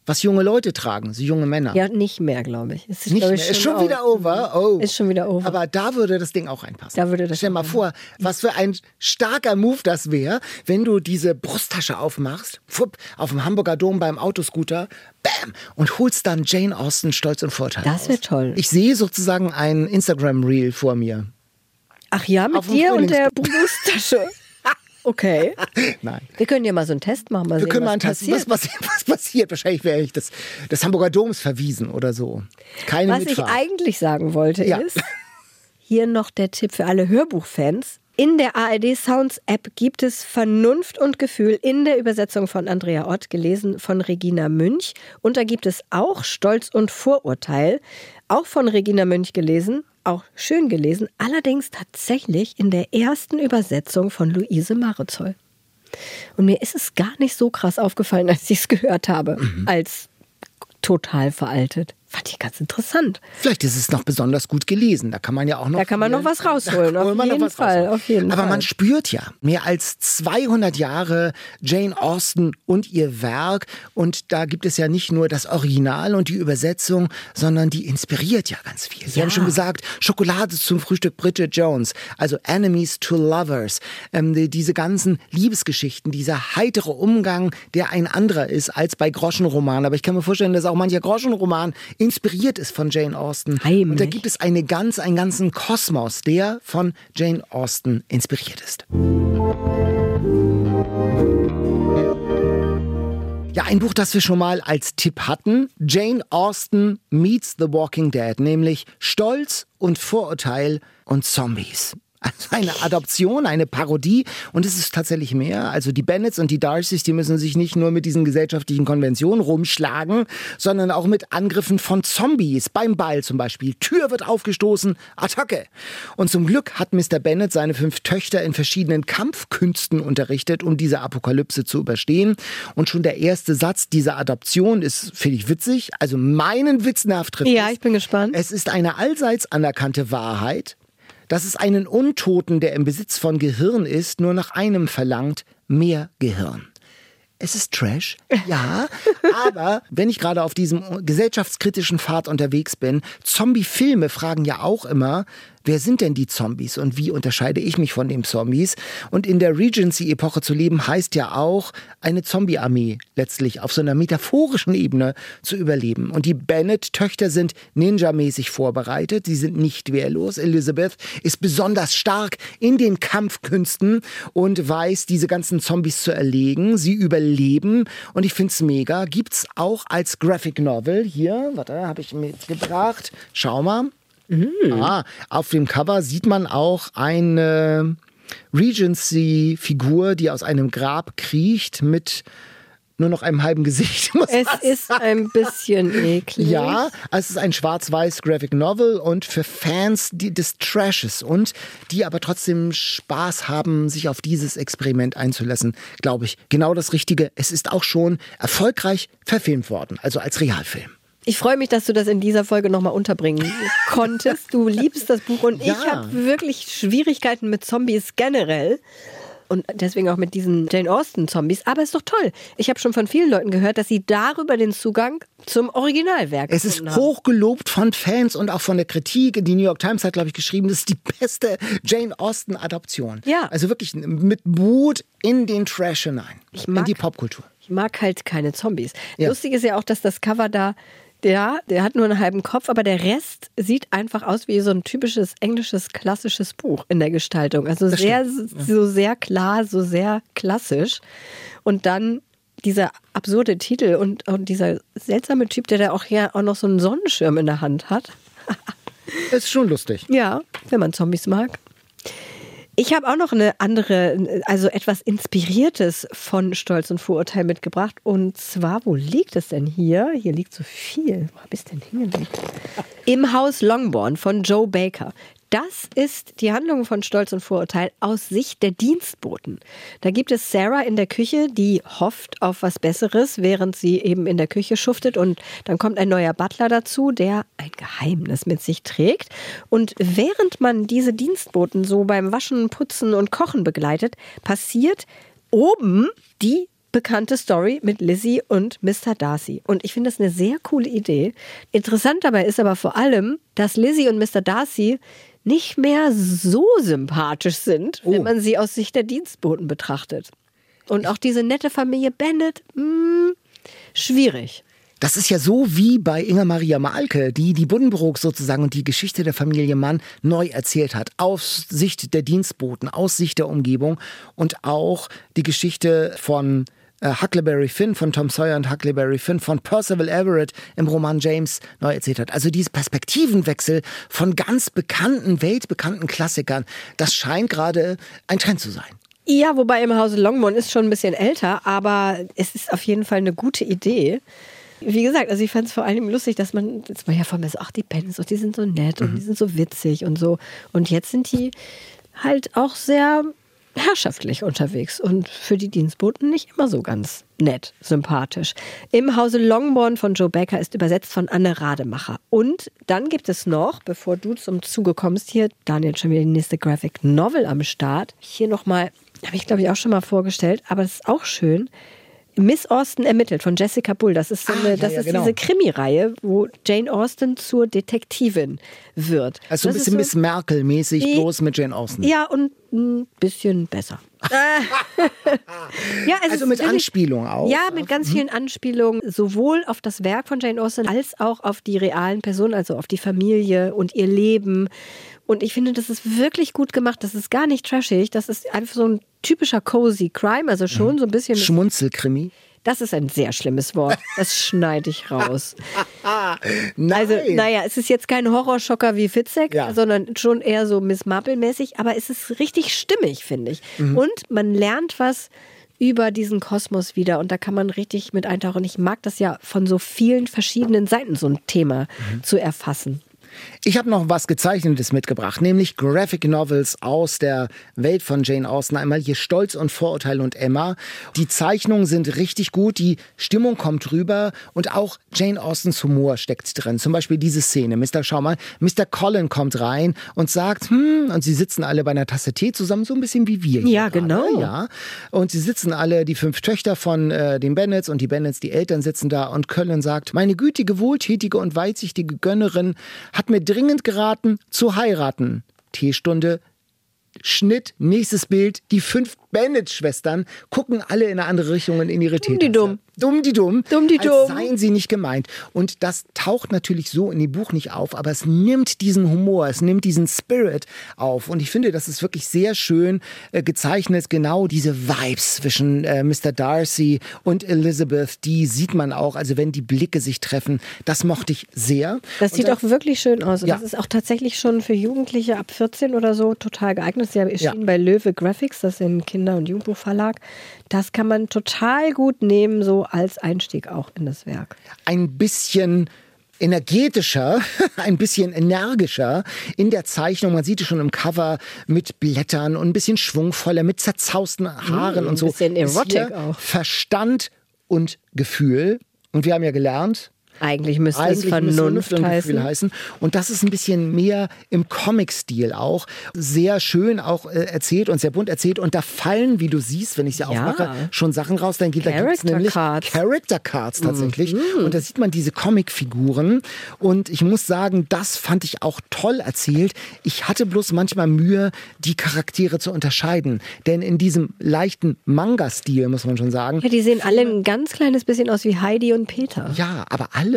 was junge Leute tragen, so junge Männer. Ja, nicht mehr, glaube ich. Es ist, Nicht glaub mehr. ich, Ist schon wieder over. Oh. Ist schon wieder over. Aber da würde das Ding auch reinpassen. Da würde das Stell dir mal vor, was für ein starker Move das wäre, wenn du diese Brusttasche aufmachst, fupp, auf dem Hamburger Dom beim Autoscooter, bam, und holst dann Jane Austen Stolz und Vorteil Das wäre raus. toll. Ich sehe sozusagen ein Instagram-Reel vor mir. Ach ja, mit Auf dem dir und der Frühlings- Brusttasche. Okay. Nein. Wir können ja mal so einen Test machen, mal Wir sehen, können mal was einen Test, passiert. was passiert. Wahrscheinlich wäre ich des Hamburger Doms verwiesen oder so. Keine Was ich Mitfahrt. eigentlich sagen wollte Ja. ist, hier noch der Tipp für alle Hörbuchfans. In der ARD Sounds App gibt es Vernunft und Gefühl in der Übersetzung von Andrea Ott, gelesen von Regina Münch. Und da gibt es auch Stolz und Vorurteil, auch von Regina Münch gelesen, auch schön gelesen, allerdings tatsächlich in der ersten Übersetzung von Luise Marezoll. Und mir ist es gar nicht so krass aufgefallen, als ich es gehört habe, als total veraltet. Fand ich ganz interessant. Vielleicht ist es noch besonders gut gelesen. Da kann man ja auch noch. Da kann man noch was rausholen, auf jeden Fall, auf jeden Aber Fall. man spürt ja mehr als 200 Jahre Jane Austen und ihr Werk. Und da gibt es ja nicht nur das Original und die Übersetzung, sondern die inspiriert ja ganz viel. Sie haben schon gesagt, Schokolade zum Frühstück Bridget Jones, also Enemies to Lovers. Diese ganzen Liebesgeschichten, dieser heitere Umgang, der ein anderer ist als bei Groschenromanen. Aber ich kann mir vorstellen, dass auch mancher Groschenroman inspiriert ist von Jane Austen. Heimlich. Und da gibt es einen ganzen Kosmos, der von Jane Austen inspiriert ist. Ja, ein Buch, das wir schon mal als Tipp hatten. Jane Austen meets The Walking Dead, nämlich Stolz und Vorurteil und Zombies. Also eine Adoption, eine Parodie, und es ist tatsächlich mehr. Also die Bennets und die Darcys, die müssen sich nicht nur mit diesen gesellschaftlichen Konventionen rumschlagen, sondern auch mit Angriffen von Zombies. Beim Ball zum Beispiel. Tür wird aufgestoßen, Attacke. Und zum Glück hat Mr. Bennet seine 5 Töchter in verschiedenen Kampfkünsten unterrichtet, um diese Apokalypse zu überstehen. Und schon der erste Satz dieser Adoption ist, finde ich, witzig. Also meinen Witznnerv trifft Ja, es. ich bin gespannt. Es ist eine allseits anerkannte Wahrheit, dass es einen Untoten, der im Besitz von Gehirn ist, nur nach einem verlangt: mehr Gehirn. Es ist Trash, ja, aber wenn ich gerade auf diesem gesellschaftskritischen Pfad unterwegs bin, Zombie-Filme fragen ja auch immer, wer sind denn die Zombies und wie unterscheide ich mich von den Zombies? Und in der Regency-Epoche zu leben heißt ja auch, eine Zombie-Armee letztlich auf so einer metaphorischen Ebene zu überleben. Und die Bennet-Töchter sind ninja-mäßig vorbereitet, sie sind nicht wehrlos. Elizabeth ist besonders stark in den Kampfkünsten und weiß, diese ganzen Zombies zu erlegen. Sie überleben und ich finde es mega. Gibt's auch als Graphic Novel hier, warte, habe ich mitgebracht. Schau mal. Auf dem Cover sieht man auch eine Regency-Figur, die aus einem Grab kriecht mit nur noch einem halben Gesicht. Es ist ein bisschen eklig. Ja, es ist ein schwarz-weiß Graphic Novel und für Fans des Trashes und die aber trotzdem Spaß haben, sich auf dieses Experiment einzulassen, glaube ich, genau das Richtige. Es ist auch schon erfolgreich verfilmt worden, also als Realfilm. Ich freue mich, dass du das in dieser Folge nochmal unterbringen konntest. Du liebst das Buch und Ja. ich habe wirklich Schwierigkeiten mit Zombies generell. Und deswegen auch mit diesen Jane Austen-Zombies. Aber ist doch toll. Ich habe schon von vielen Leuten gehört, dass sie darüber den Zugang zum Originalwerk Es ist gefunden haben. hochgelobt von Fans und auch von der Kritik. Die New York Times hat, glaube ich, geschrieben, das ist die beste Jane Austen-Adaption. Ja. Also wirklich mit Mut in den Trash hinein, in die Popkultur. Ich mag halt keine Zombies. Ja. Lustig ist ja auch, dass das Cover da, der hat nur einen halben Kopf, aber der Rest sieht einfach aus wie so ein typisches englisches klassisches Buch in der Gestaltung. Also Das sehr, stimmt, so sehr klar, so sehr klassisch. Und dann dieser absurde Titel und dieser seltsame Typ, der da auch noch so einen Sonnenschirm in der Hand hat. Ist schon lustig. Ja, wenn man Zombies mag. Ich habe auch noch eine andere, also etwas Inspiriertes von Stolz und Vorurteil mitgebracht. Und zwar, wo liegt es denn hier? Hier liegt so viel. Wo habe ich es denn hingelegt? Im Haus Longbourn von Joe Baker. Das ist die Handlung von Stolz und Vorurteil aus Sicht der Dienstboten. Da gibt es Sarah in der Küche, die hofft auf was Besseres, während sie eben in der Küche schuftet. Und dann kommt ein neuer Butler dazu, der ein Geheimnis mit sich trägt. Und während man diese Dienstboten so beim Waschen, Putzen und Kochen begleitet, passiert oben die bekannte Story mit Lizzie und Mr. Darcy. Und ich finde das eine sehr coole Idee. Interessant dabei ist aber vor allem, dass Lizzie und Mr. Darcy nicht mehr so sympathisch sind, wenn man sie aus Sicht der Dienstboten betrachtet. Und auch diese nette Familie Bennet, schwierig. Das ist ja so wie bei Inger Maria Malke, die Buddenbrooks sozusagen und die Geschichte der Familie Mann neu erzählt hat. Aus Sicht der Dienstboten, aus Sicht der Umgebung und auch die Geschichte von Huckleberry Finn, von Tom Sawyer und Huckleberry Finn, von Percival Everett im Roman James neu erzählt hat. Also diese Perspektivenwechsel von ganz bekannten, weltbekannten Klassikern, das scheint gerade ein Trend zu sein. Ja, wobei im Hause Longbourn ist schon ein bisschen älter, aber es ist auf jeden Fall eine gute Idee. Wie gesagt, also ich fand es vor allem lustig, dass man ja vor mir so, ach, die Pens, die sind so nett und die sind so witzig und so. Und jetzt sind die halt auch sehr herrschaftlich unterwegs und für die Dienstboten nicht immer so ganz nett, sympathisch. Im Hause Longbourn von Joe Becker ist übersetzt von Anne Rademacher. Und dann gibt es noch, bevor du zum Zuge kommst, hier, Daniel, schon wieder die nächste Graphic Novel am Start. Hier nochmal, habe ich glaube ich auch schon mal vorgestellt, aber das ist auch schön. Miss Austen ermittelt von Jessica Bull. Das ist, diese Krimireihe, wo Jane Austen zur Detektivin wird. Also ein bisschen so Miss Merkel-mäßig, bloß mit Jane Austen. Ja, und ein bisschen besser. Ja, also mit Anspielungen auch? Ja, mit ganz vielen Anspielungen, sowohl auf das Werk von Jane Austen als auch auf die realen Personen, also auf die Familie und ihr Leben. Und ich finde, das ist wirklich gut gemacht. Das ist gar nicht trashig. Das ist einfach so ein typischer cozy Crime, also schon so ein bisschen Schmunzelkrimi. Das ist ein sehr schlimmes Wort. Das schneide ich raus. Nein. Also, naja, es ist jetzt kein Horrorschocker wie Fitzek, sondern schon eher so Miss Marple-mäßig. Aber es ist richtig stimmig, finde ich. Und man lernt was über diesen Kosmos wieder. Und da kann man richtig mit eintauchen. Ich mag das ja von so vielen verschiedenen Seiten, so ein Thema zu erfassen. Ich habe noch was Gezeichnetes mitgebracht, nämlich Graphic Novels aus der Welt von Jane Austen. Einmal hier Stolz und Vorurteil und Emma. Die Zeichnungen sind richtig gut, die Stimmung kommt rüber und auch Jane Austens Humor steckt drin. Zum Beispiel diese Szene. Schau mal, Mr. Colin kommt rein und sagt, und sie sitzen alle bei einer Tasse Tee zusammen, so ein bisschen wie wir hier. Ja, genau. Ja. Und sie sitzen alle, die 5 Töchter von den Bennets und die Bennets, die Eltern sitzen da und Colin sagt, meine gütige, wohltätige und weitsichtige Gönnerin hat mir dringend geraten, zu heiraten. Teestunde, Schnitt, nächstes Bild. Die 5 Bennet-Schwestern gucken alle in eine andere Richtung in ihre Teetasse. Dumm die dumm. Als seien sie nicht gemeint. Und das taucht natürlich so in dem Buch nicht auf, aber es nimmt diesen Humor, es nimmt diesen Spirit auf. Und ich finde, das ist wirklich sehr schön gezeichnet. Genau diese Vibes zwischen Mr. Darcy und Elizabeth, die sieht man auch. Also wenn die Blicke sich treffen, das mochte ich sehr. Das sieht auch wirklich schön aus. Und das ist auch tatsächlich schon für Jugendliche ab 14 oder so total geeignet. Sie erschienen bei Löwe Graphics, das ist ein Kinder- und Jugendbuchverlag. Das kann man total gut nehmen, so als Einstieg auch in das Werk. Ein bisschen energetischer, ein bisschen energischer in der Zeichnung. Man sieht es schon im Cover mit Blättern und ein bisschen schwungvoller, mit zerzausten Haaren und so. Ein bisschen Erotik auch. Verstand und Gefühl. Und wir haben ja gelernt, eigentlich müsste es Vernunft heißen. Und das ist ein bisschen mehr im Comic-Stil auch. Sehr schön auch erzählt und sehr bunt erzählt. Und da fallen, wie du siehst, wenn ich sie aufmache, schon Sachen raus. Dann gibt es nämlich Character Cards tatsächlich. Und da sieht man diese Comic-Figuren. Und ich muss sagen, das fand ich auch toll erzählt. Ich hatte bloß manchmal Mühe, die Charaktere zu unterscheiden. Denn in diesem leichten Manga-Stil, muss man schon sagen. Ja, die sehen alle ein ganz kleines bisschen aus wie Heidi und Peter. Ja, aber alle.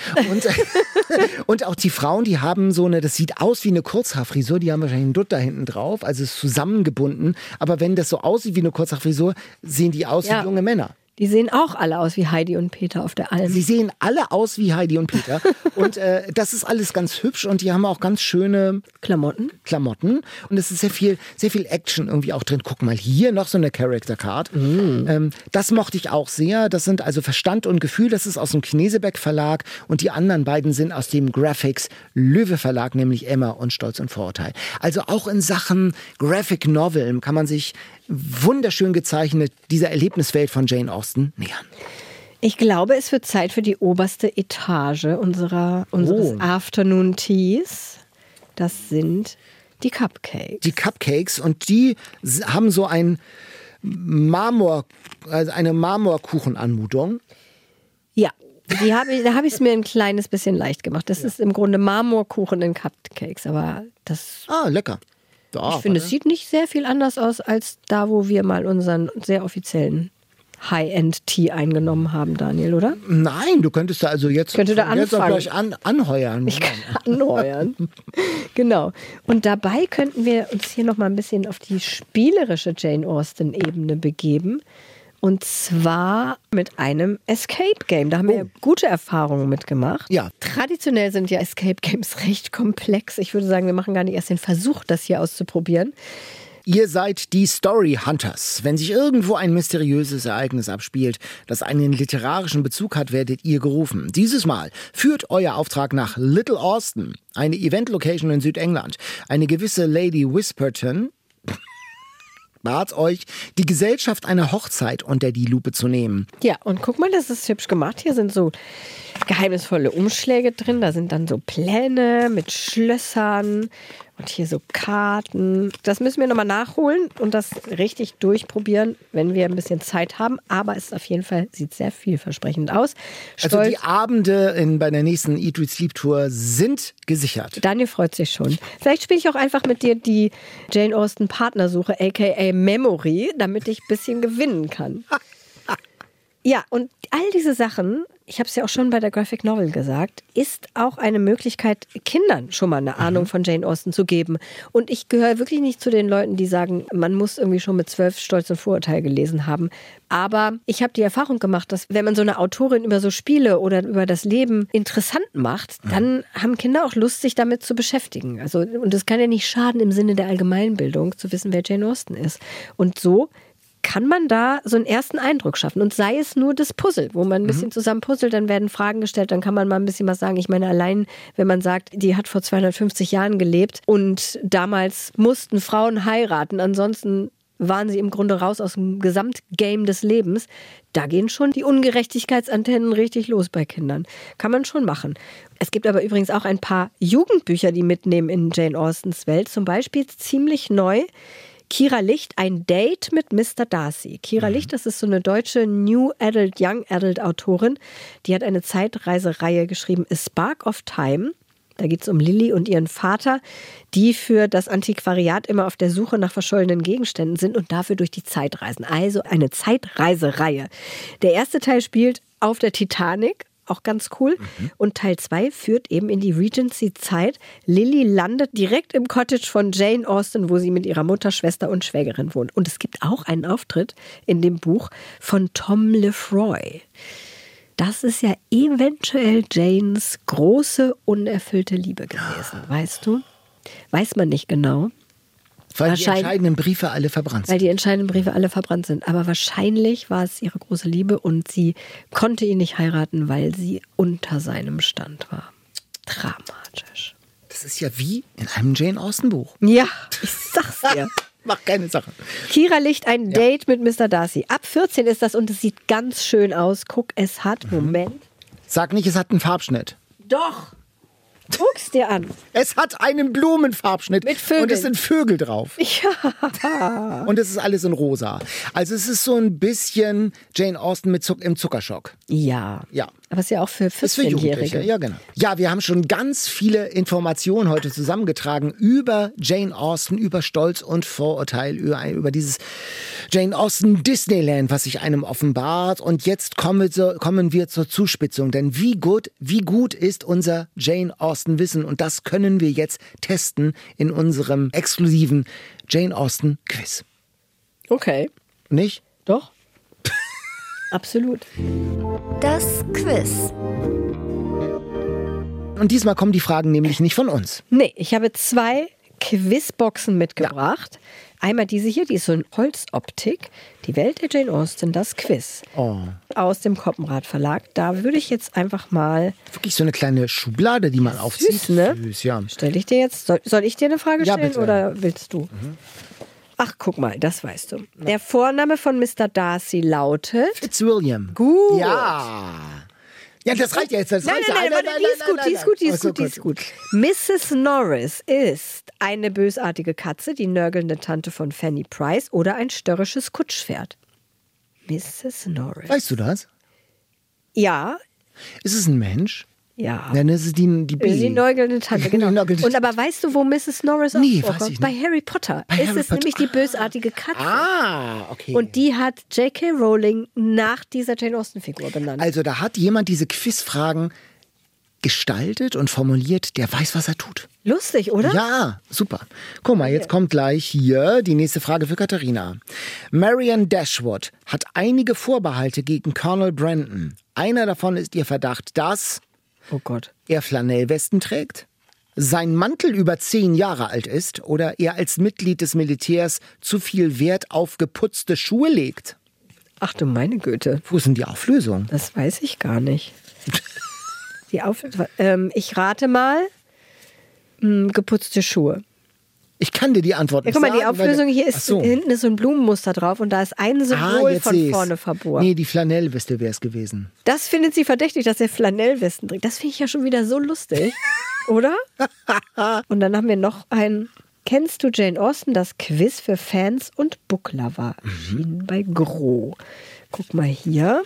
Und auch die Frauen, die haben so eine, das sieht aus wie eine Kurzhaarfrisur, die haben wahrscheinlich einen Dutt da hinten drauf, also ist zusammengebunden. Aber wenn das so aussieht wie eine Kurzhaarfrisur, sehen die aus wie junge Männer. Die sehen auch alle aus wie Heidi und Peter auf der Alm. Sie sehen alle aus wie Heidi und Peter. Und das ist alles ganz hübsch und die haben auch ganz schöne Klamotten. Und es ist sehr viel Action irgendwie auch drin. Guck mal, hier noch so eine Character Card. Das mochte ich auch sehr. Das sind also Verstand und Gefühl. Das ist aus dem Knesebeck Verlag. Und die anderen beiden sind aus dem Graphics Löwe Verlag, nämlich Emma und Stolz und Vorurteil. Also auch in Sachen Graphic Novel kann man sich wunderschön gezeichnet dieser Erlebniswelt von Jane Austen nähern. Ich glaube, es wird Zeit für die oberste Etage unseres Afternoon Teas. Das sind die Cupcakes. Die Cupcakes und die haben so ein eine Marmorkuchenanmutung. Ja, da habe ich es mir ein kleines bisschen leicht gemacht. Das ist im Grunde Marmorkuchen in Cupcakes, aber das... Lecker. Ich finde, es sieht nicht sehr viel anders aus als da, wo wir mal unseren sehr offiziellen High-End-Tea eingenommen haben, Daniel, oder? Nein, du könntest da also jetzt auch gleich anheuern. Ich kann anheuern. Genau. Und dabei könnten wir uns hier noch mal ein bisschen auf die spielerische Jane Austen-Ebene begeben. Und zwar mit einem Escape Game. Da haben wir gute Erfahrungen mitgemacht. Ja. Traditionell sind ja Escape Games recht komplex. Ich würde sagen, wir machen gar nicht erst den Versuch, das hier auszuprobieren. Ihr seid die Story Hunters. Wenn sich irgendwo ein mysteriöses Ereignis abspielt, das einen literarischen Bezug hat, werdet ihr gerufen. Dieses Mal führt euer Auftrag nach Little Austin, eine Event-Location in Südengland. Eine gewisse Lady Whisperton bat euch, die Gesellschaft einer Hochzeit unter die Lupe zu nehmen. Ja, und guck mal, das ist hübsch gemacht. Hier sind so geheimnisvolle Umschläge drin. Da sind dann so Pläne mit Schlössern und hier so Karten. Das müssen wir nochmal nachholen und das richtig durchprobieren, wenn wir ein bisschen Zeit haben. Aber es ist auf jeden Fall, sieht sehr vielversprechend aus. Also die Abende bei der nächsten Eat, Read, Sleep Tour sind gesichert. Daniel freut sich schon. Vielleicht spiele ich auch einfach mit dir die Jane Austen Partnersuche, aka Memory, damit ich ein bisschen gewinnen kann. Ja, und all diese Sachen, ich habe es ja auch schon bei der Graphic Novel gesagt, ist auch eine Möglichkeit, Kindern schon mal eine Ahnung von Jane Austen zu geben. Und ich gehöre wirklich nicht zu den Leuten, die sagen, man muss irgendwie schon mit 12 Stolz und Vorurteil gelesen haben. Aber ich habe die Erfahrung gemacht, dass wenn man so eine Autorin über so Spiele oder über das Leben interessant macht, dann haben Kinder auch Lust, sich damit zu beschäftigen. Also, und es kann ja nicht schaden im Sinne der Allgemeinbildung, zu wissen, wer Jane Austen ist. Und so kann man da so einen ersten Eindruck schaffen. Und sei es nur das Puzzle, wo man ein bisschen zusammen puzzelt, dann werden Fragen gestellt, dann kann man mal ein bisschen was sagen. Ich meine, allein, wenn man sagt, die hat vor 250 Jahren gelebt und damals mussten Frauen heiraten, ansonsten waren sie im Grunde raus aus dem Gesamtgame des Lebens. Da gehen schon die Ungerechtigkeitsantennen richtig los bei Kindern. Kann man schon machen. Es gibt aber übrigens auch ein paar Jugendbücher, die mitnehmen in Jane Austens Welt. Zum Beispiel ziemlich neu Kira Licht, ein Date mit Mr. Darcy. Kira Licht, das ist so eine deutsche New Adult, Young Adult Autorin. Die hat eine Zeitreisereihe geschrieben, A Spark of Time. Da geht es um Lilly und ihren Vater, die für das Antiquariat immer auf der Suche nach verschollenen Gegenständen sind und dafür durch die Zeit reisen. Also eine Zeitreisereihe. Der erste Teil spielt auf der Titanic. Auch ganz cool. Und Teil 2 führt eben in die Regency-Zeit. Lilly landet direkt im Cottage von Jane Austen, wo sie mit ihrer Mutter, Schwester und Schwägerin wohnt. Und es gibt auch einen Auftritt in dem Buch von Tom Lefroy. Das ist ja eventuell Janes große, unerfüllte Liebe gewesen. Weißt du? Weiß man nicht genau. Weil die entscheidenden Briefe alle verbrannt sind. Weil die entscheidenden Briefe alle verbrannt sind. Aber wahrscheinlich war es ihre große Liebe und sie konnte ihn nicht heiraten, weil sie unter seinem Stand war. Dramatisch. Das ist ja wie in einem Jane Austen Buch. Ja, ich sag's dir. Mach keine Sache. Kira Licht, ein Date mit Mr. Darcy. Ab 14 ist das und es sieht ganz schön aus. Guck, es hat, Moment. Sag nicht, es hat einen Farbschnitt. Doch. Guck's dir an. Es hat einen Blumenfarbschnitt. Mit Vögeln. Und es sind Vögel drauf. Ja. Und es ist alles in rosa. Also es ist so ein bisschen Jane Austen mit im Zuckerschock. Ja. Ja. Aber es ist ja auch für Ist für Jugendliche. 14-Jährige. Ja, genau. Ja, wir haben schon ganz viele Informationen heute zusammengetragen über Jane Austen, über Stolz und Vorurteil, über dieses Jane Austen Disneyland, was sich einem offenbart. Und jetzt kommen wir zur Zuspitzung. Denn wie gut ist unser Jane Austen Wissen? Und das können wir jetzt testen in unserem exklusiven Jane Austen Quiz. Okay. Nicht? Doch. Absolut. Das Quiz. Und diesmal kommen die Fragen nämlich nicht von uns. Nee, ich habe 2 Quizboxen mitgebracht. Einmal diese hier, die ist so in Holzoptik. Die Welt der Jane Austen, das Quiz. Aus dem Koppenrad Verlag. Da würde ich jetzt einfach mal... Wirklich so eine kleine Schublade, die man aufzieht. Süß, ne? Süß, ja. Stell ich dir jetzt... Soll ich dir eine Frage Ja, stellen bitte. oder willst du? Ach, guck mal, das weißt du. Der Vorname von Mr. Darcy lautet... Fitzwilliam. Gut. Ja. Ja, das reicht ja jetzt. Das Nein, reicht ja. warte, die ist gut. Mrs. Norris ist eine bösartige Katze, die nörgelnde Tante von Fanny Price oder ein störrisches Kutschpferd. Mrs. Norris. Weißt du das? Ja. Ist es ein Mensch? Ja. Nein, das ist die B. Die nörgelnde Tante, genau. Und aber weißt du, wo Mrs. Norris Nee, vorkommt? weiß ich nicht. Bei Harry Potter ist es nämlich die bösartige Katze. Ah, okay. Und die hat J.K. Rowling nach dieser Jane Austen-Figur benannt. Also da hat jemand diese Quizfragen gestaltet und formuliert, der weiß, was er tut. Lustig, oder? Ja, super. Guck mal, jetzt kommt gleich hier die nächste Frage für Katharina. Marianne Dashwood hat einige Vorbehalte gegen Colonel Brandon. Einer davon ist ihr Verdacht, dass Oh Gott. er Flanellwesten trägt, sein Mantel über 10 Jahre alt ist oder er als Mitglied des Militärs zu viel Wert auf geputzte Schuhe legt. Ach du meine Güte. Wo ist denn die Auflösung? Das weiß ich gar nicht. Ich rate mal, geputzte Schuhe. Ich kann dir die Antwort Ja, nicht guck mal, sagen. die Auflösung hier ist, Ach so. hinten ist so ein Blumenmuster drauf und da ist ein Symbol jetzt von seh's. vorne verbohrt. Nee, die Flanellweste wäre es gewesen. Das findet sie verdächtig, dass er Flanellwesten trägt. Das finde ich ja schon wieder so lustig, oder? Und dann haben wir noch ein Kennst du Jane Austen? Das Quiz für Fans und Booklover. Erschienen bei Gros. Guck mal hier.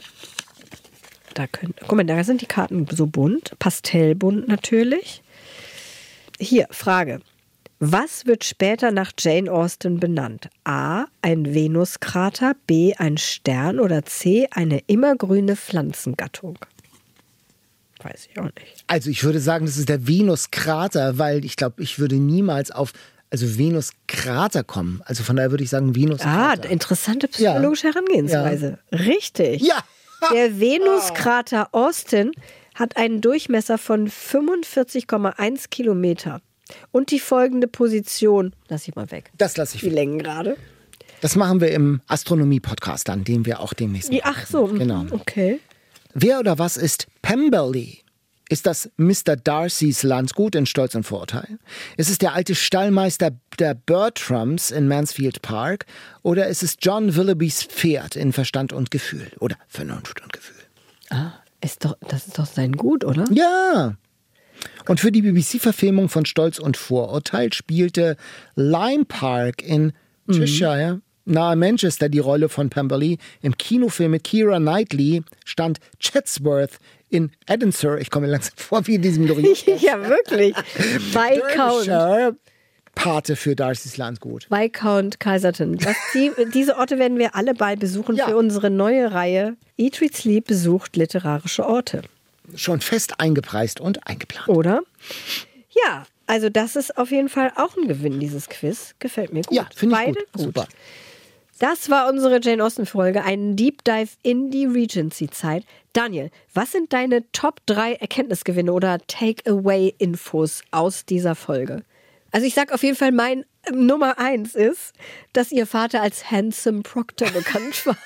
Guck mal, da sind die Karten so bunt. Pastellbunt natürlich. Hier, Frage. Was wird später nach Jane Austen benannt? A. Ein Venuskrater, B. ein Stern oder C. eine immergrüne Pflanzengattung? Weiß ich auch nicht. Also ich würde sagen, das ist der Venuskrater, weil ich glaube, ich würde niemals auf Venuskrater kommen. Also von daher würde ich sagen Venuskrater. Interessante psychologische Herangehensweise. Richtig. Ja. Der Venuskrater Austen hat einen Durchmesser von 45,1 Kilometer. Und die folgende Position, lass ich mal weg. Das lasse ich Die weg. Längengrade. Das machen wir im Astronomie-Podcast dann, den wir auch demnächst machen. Ach so, Genau. okay. Wer oder was ist Pemberley? Ist das Mr. Darcys Landgut in Stolz und Vorurteil? Ist es der alte Stallmeister der Bertrams in Mansfield Park? Oder ist es John Willoughbys Pferd in Verstand und Gefühl? Oder Vernunft und Gefühl? Das ist doch sein Gut, oder? Ja. Und für die BBC-Verfilmung von Stolz und Vorurteil spielte Lyme Park in Cheshire, nahe Manchester, die Rolle von Pemberley. Im Kinofilm mit Keira Knightley stand Chatsworth in Edinburgh. Ich komme mir langsam vor wie in diesem Ja, wirklich. Derbyshire Pate für Darcys Landgut. Viscount Kaiserton. Diese Orte werden wir alle bald besuchen Ja. für unsere neue Reihe Eat, Read, Sleep besucht literarische Orte. Schon fest eingepreist und eingeplant. Oder? Ja, also das ist auf jeden Fall auch ein Gewinn, dieses Quiz. Gefällt mir gut. Ja, finde ich Beide gut. Super. Das war unsere Jane Austen-Folge, ein Deep Dive in die Regency-Zeit. Daniel, was sind deine Top 3 Erkenntnisgewinne oder Take-Away-Infos aus dieser Folge? Also ich sag auf jeden Fall, mein Nummer 1 ist, dass ihr Vater als Handsome Proctor bekannt war.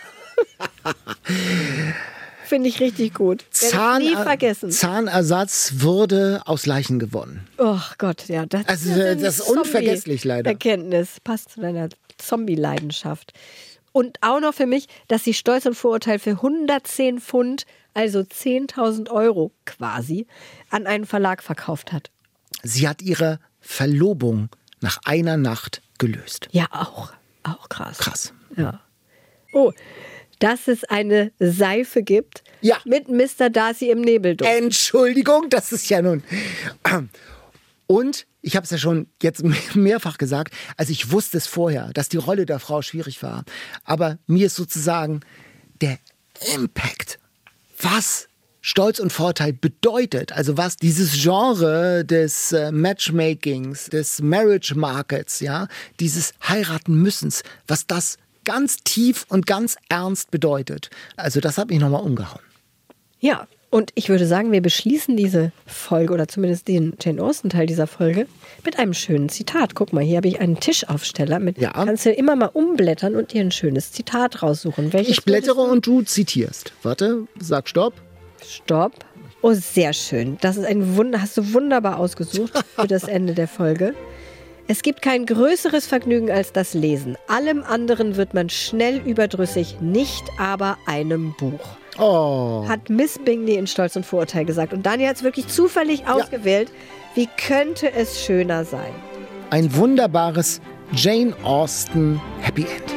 Finde ich richtig gut. Werde ich nie vergessen. Zahnersatz wurde aus Leichen gewonnen. Oh Gott, ja. Das ist unvergesslich leider. Erkenntnis passt zu deiner Zombie-Leidenschaft. Und auch noch für mich, dass sie Stolz und Vorurteil für 110 Pfund, also 10.000 Euro quasi, an einen Verlag verkauft hat. Sie hat ihre Verlobung nach einer Nacht gelöst. Ja, auch krass. Krass. Ja. Oh, dass es eine Seife gibt Ja. mit Mr. Darcy im Nebelduft. Entschuldigung, das ist ja nun... Und ich habe es ja schon jetzt mehrfach gesagt, also ich wusste es vorher, dass die Rolle der Frau schwierig war. Aber mir ist sozusagen der Impact, was Stolz und Vorteil bedeutet, also was dieses Genre des Matchmakings, des Marriage Markets, ja, dieses Heiraten-Müssens, was das ganz tief und ganz ernst bedeutet. Also das hat mich nochmal umgehauen. Ja, und ich würde sagen, wir beschließen diese Folge oder zumindest den Jane Austen-Teil dieser Folge mit einem schönen Zitat. Guck mal, hier habe ich einen Tischaufsteller mit. Ja. Kannst du immer mal umblättern und dir ein schönes Zitat raussuchen. Welches Ich blättere und du zitierst. Warte, sag Stopp. Stopp. Oh, sehr schön. Das ist ein Wunder, hast du wunderbar ausgesucht für das Ende der Folge. Es gibt kein größeres Vergnügen als das Lesen. Allem anderen wird man schnell überdrüssig, nicht aber einem Buch. Hat Miss Bingley in Stolz und Vorurteil gesagt. Und Daniel hat es wirklich zufällig ausgewählt. Wie könnte es schöner sein? Ein wunderbares Jane Austen Happy End.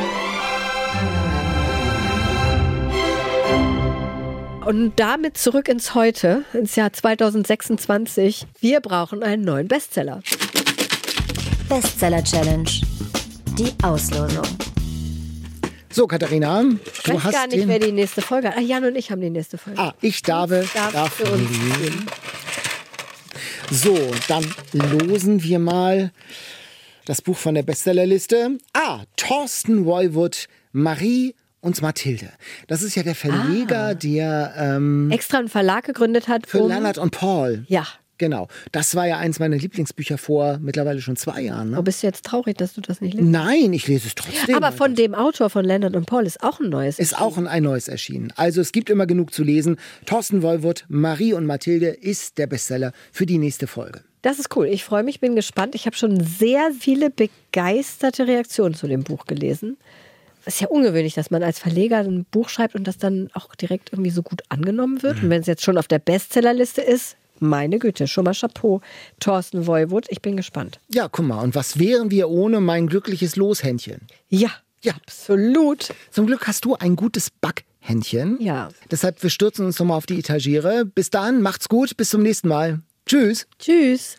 Und damit zurück ins Heute, ins Jahr 2026. Wir brauchen einen neuen Bestseller. Bestseller Challenge. Die Auslosung. So, Katharina, Ich weiß gar nicht, wer die nächste Folge hat. Jan und ich haben die nächste Folge. Ich darf für uns geben. So, dann losen wir mal das Buch von der Bestsellerliste. Thorsten Woiwod, Marie und Mathilde. Das ist ja der Verleger, der Extra einen Verlag gegründet hat. für Leonard und Paul. Ja. Genau. Das war ja eins meiner Lieblingsbücher vor mittlerweile schon 2 Jahren. Ne? Bist du jetzt traurig, dass du das nicht liest? Nein, ich lese es trotzdem. Aber von dem Autor von Leonard und Paul ist auch ein neues. Ist auch ein neues erschienen. Also es gibt immer genug zu lesen. Thorsten Woiwod, Marie und Mathilde ist der Bestseller für die nächste Folge. Das ist cool. Ich freue mich, bin gespannt. Ich habe schon sehr viele begeisterte Reaktionen zu dem Buch gelesen. Es ist ja ungewöhnlich, dass man als Verleger ein Buch schreibt und das dann auch direkt irgendwie so gut angenommen wird. Und wenn es jetzt schon auf der Bestsellerliste ist, meine Güte, schon mal Chapeau, Thorsten Woiwod. Ich bin gespannt. Ja, guck mal. Und was wären wir ohne mein glückliches Loshändchen? Ja, absolut. Zum Glück hast du ein gutes Backhändchen. Ja. Deshalb, wir stürzen uns nochmal auf die Etagere. Bis dann, macht's gut, bis zum nächsten Mal. Tschüss. Tschüss.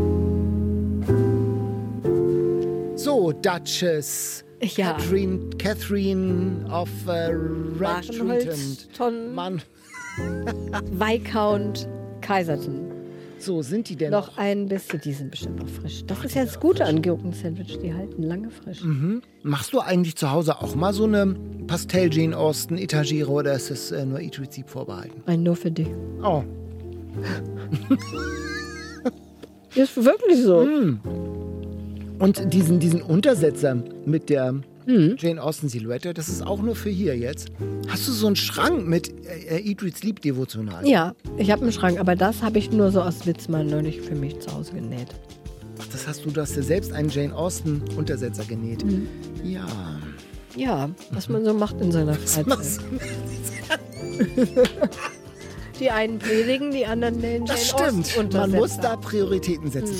So, Duchess. Ja. Catherine of Red Barenholz, Mann. Viscount Kaiserton. So, sind die denn Noch ein bisschen, die sind bestimmt noch frisch. Das ist ja das Gute an Gurken-Sandwich, die halten lange frisch. Machst du eigentlich zu Hause auch mal so eine Pastell-Jane Austen-Etagere oder ist es nur Eat Read vorbehalten? Ein nur für dich. Oh. Ist wirklich so. Und diesen Untersetzer mit der Jane Austen-Silhouette, das ist auch nur für hier jetzt. Hast du so einen Schrank mit Eat, Read, Sleep Devotional? Ja, ich habe einen Schrank, aber das habe ich nur so aus Witz mal neulich für mich zu Hause genäht. Ach, du hast ja selbst einen Jane Austen-Untersetzer genäht. Ja. Ja, was man so macht in seiner Freizeit. Die einen predigen, die anderen nähen Jane Das Austen stimmt. Man muss da Prioritäten setzen.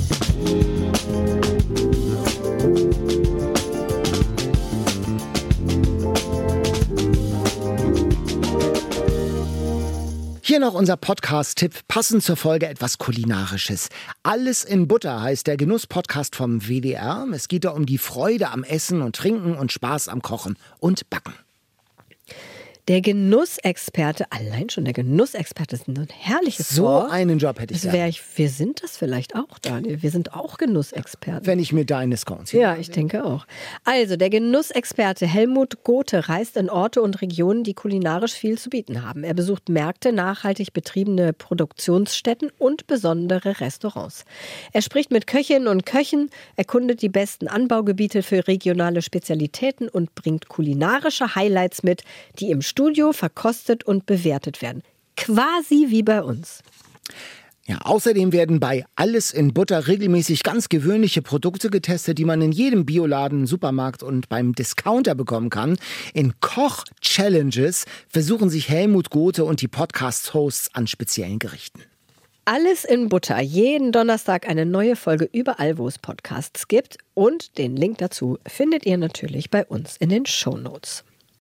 Hier noch unser Podcast-Tipp, passend zur Folge etwas Kulinarisches. Alles in Butter heißt der Genuss-Podcast vom WDR. Es geht da um die Freude am Essen und Trinken und Spaß am Kochen und Backen. Der Genussexperte, allein schon der Genussexperte ist ein herrliches So Wort. einen Job hätte ich gerne. Wir sind das vielleicht auch, Daniel. Wir sind auch Genussexperten. Wenn ich mir deine Scones hier. Ja, ich denke auch. Also, der Genussexperte Helmut Gothe reist in Orte und Regionen, die kulinarisch viel zu bieten haben. Er besucht Märkte, nachhaltig betriebene Produktionsstätten und besondere Restaurants. Er spricht mit Köchinnen und Köchen, erkundet die besten Anbaugebiete für regionale Spezialitäten und bringt kulinarische Highlights mit, die im Studio verkostet und bewertet werden. Quasi wie bei uns. Ja, außerdem werden bei Alles in Butter regelmäßig ganz gewöhnliche Produkte getestet, die man in jedem Bioladen, Supermarkt und beim Discounter bekommen kann. In Koch-Challenges versuchen sich Helmut Gothe und die Podcast-Hosts an speziellen Gerichten. Alles in Butter. Jeden Donnerstag eine neue Folge überall, wo es Podcasts gibt. Und den Link dazu findet ihr natürlich bei uns in den Shownotes.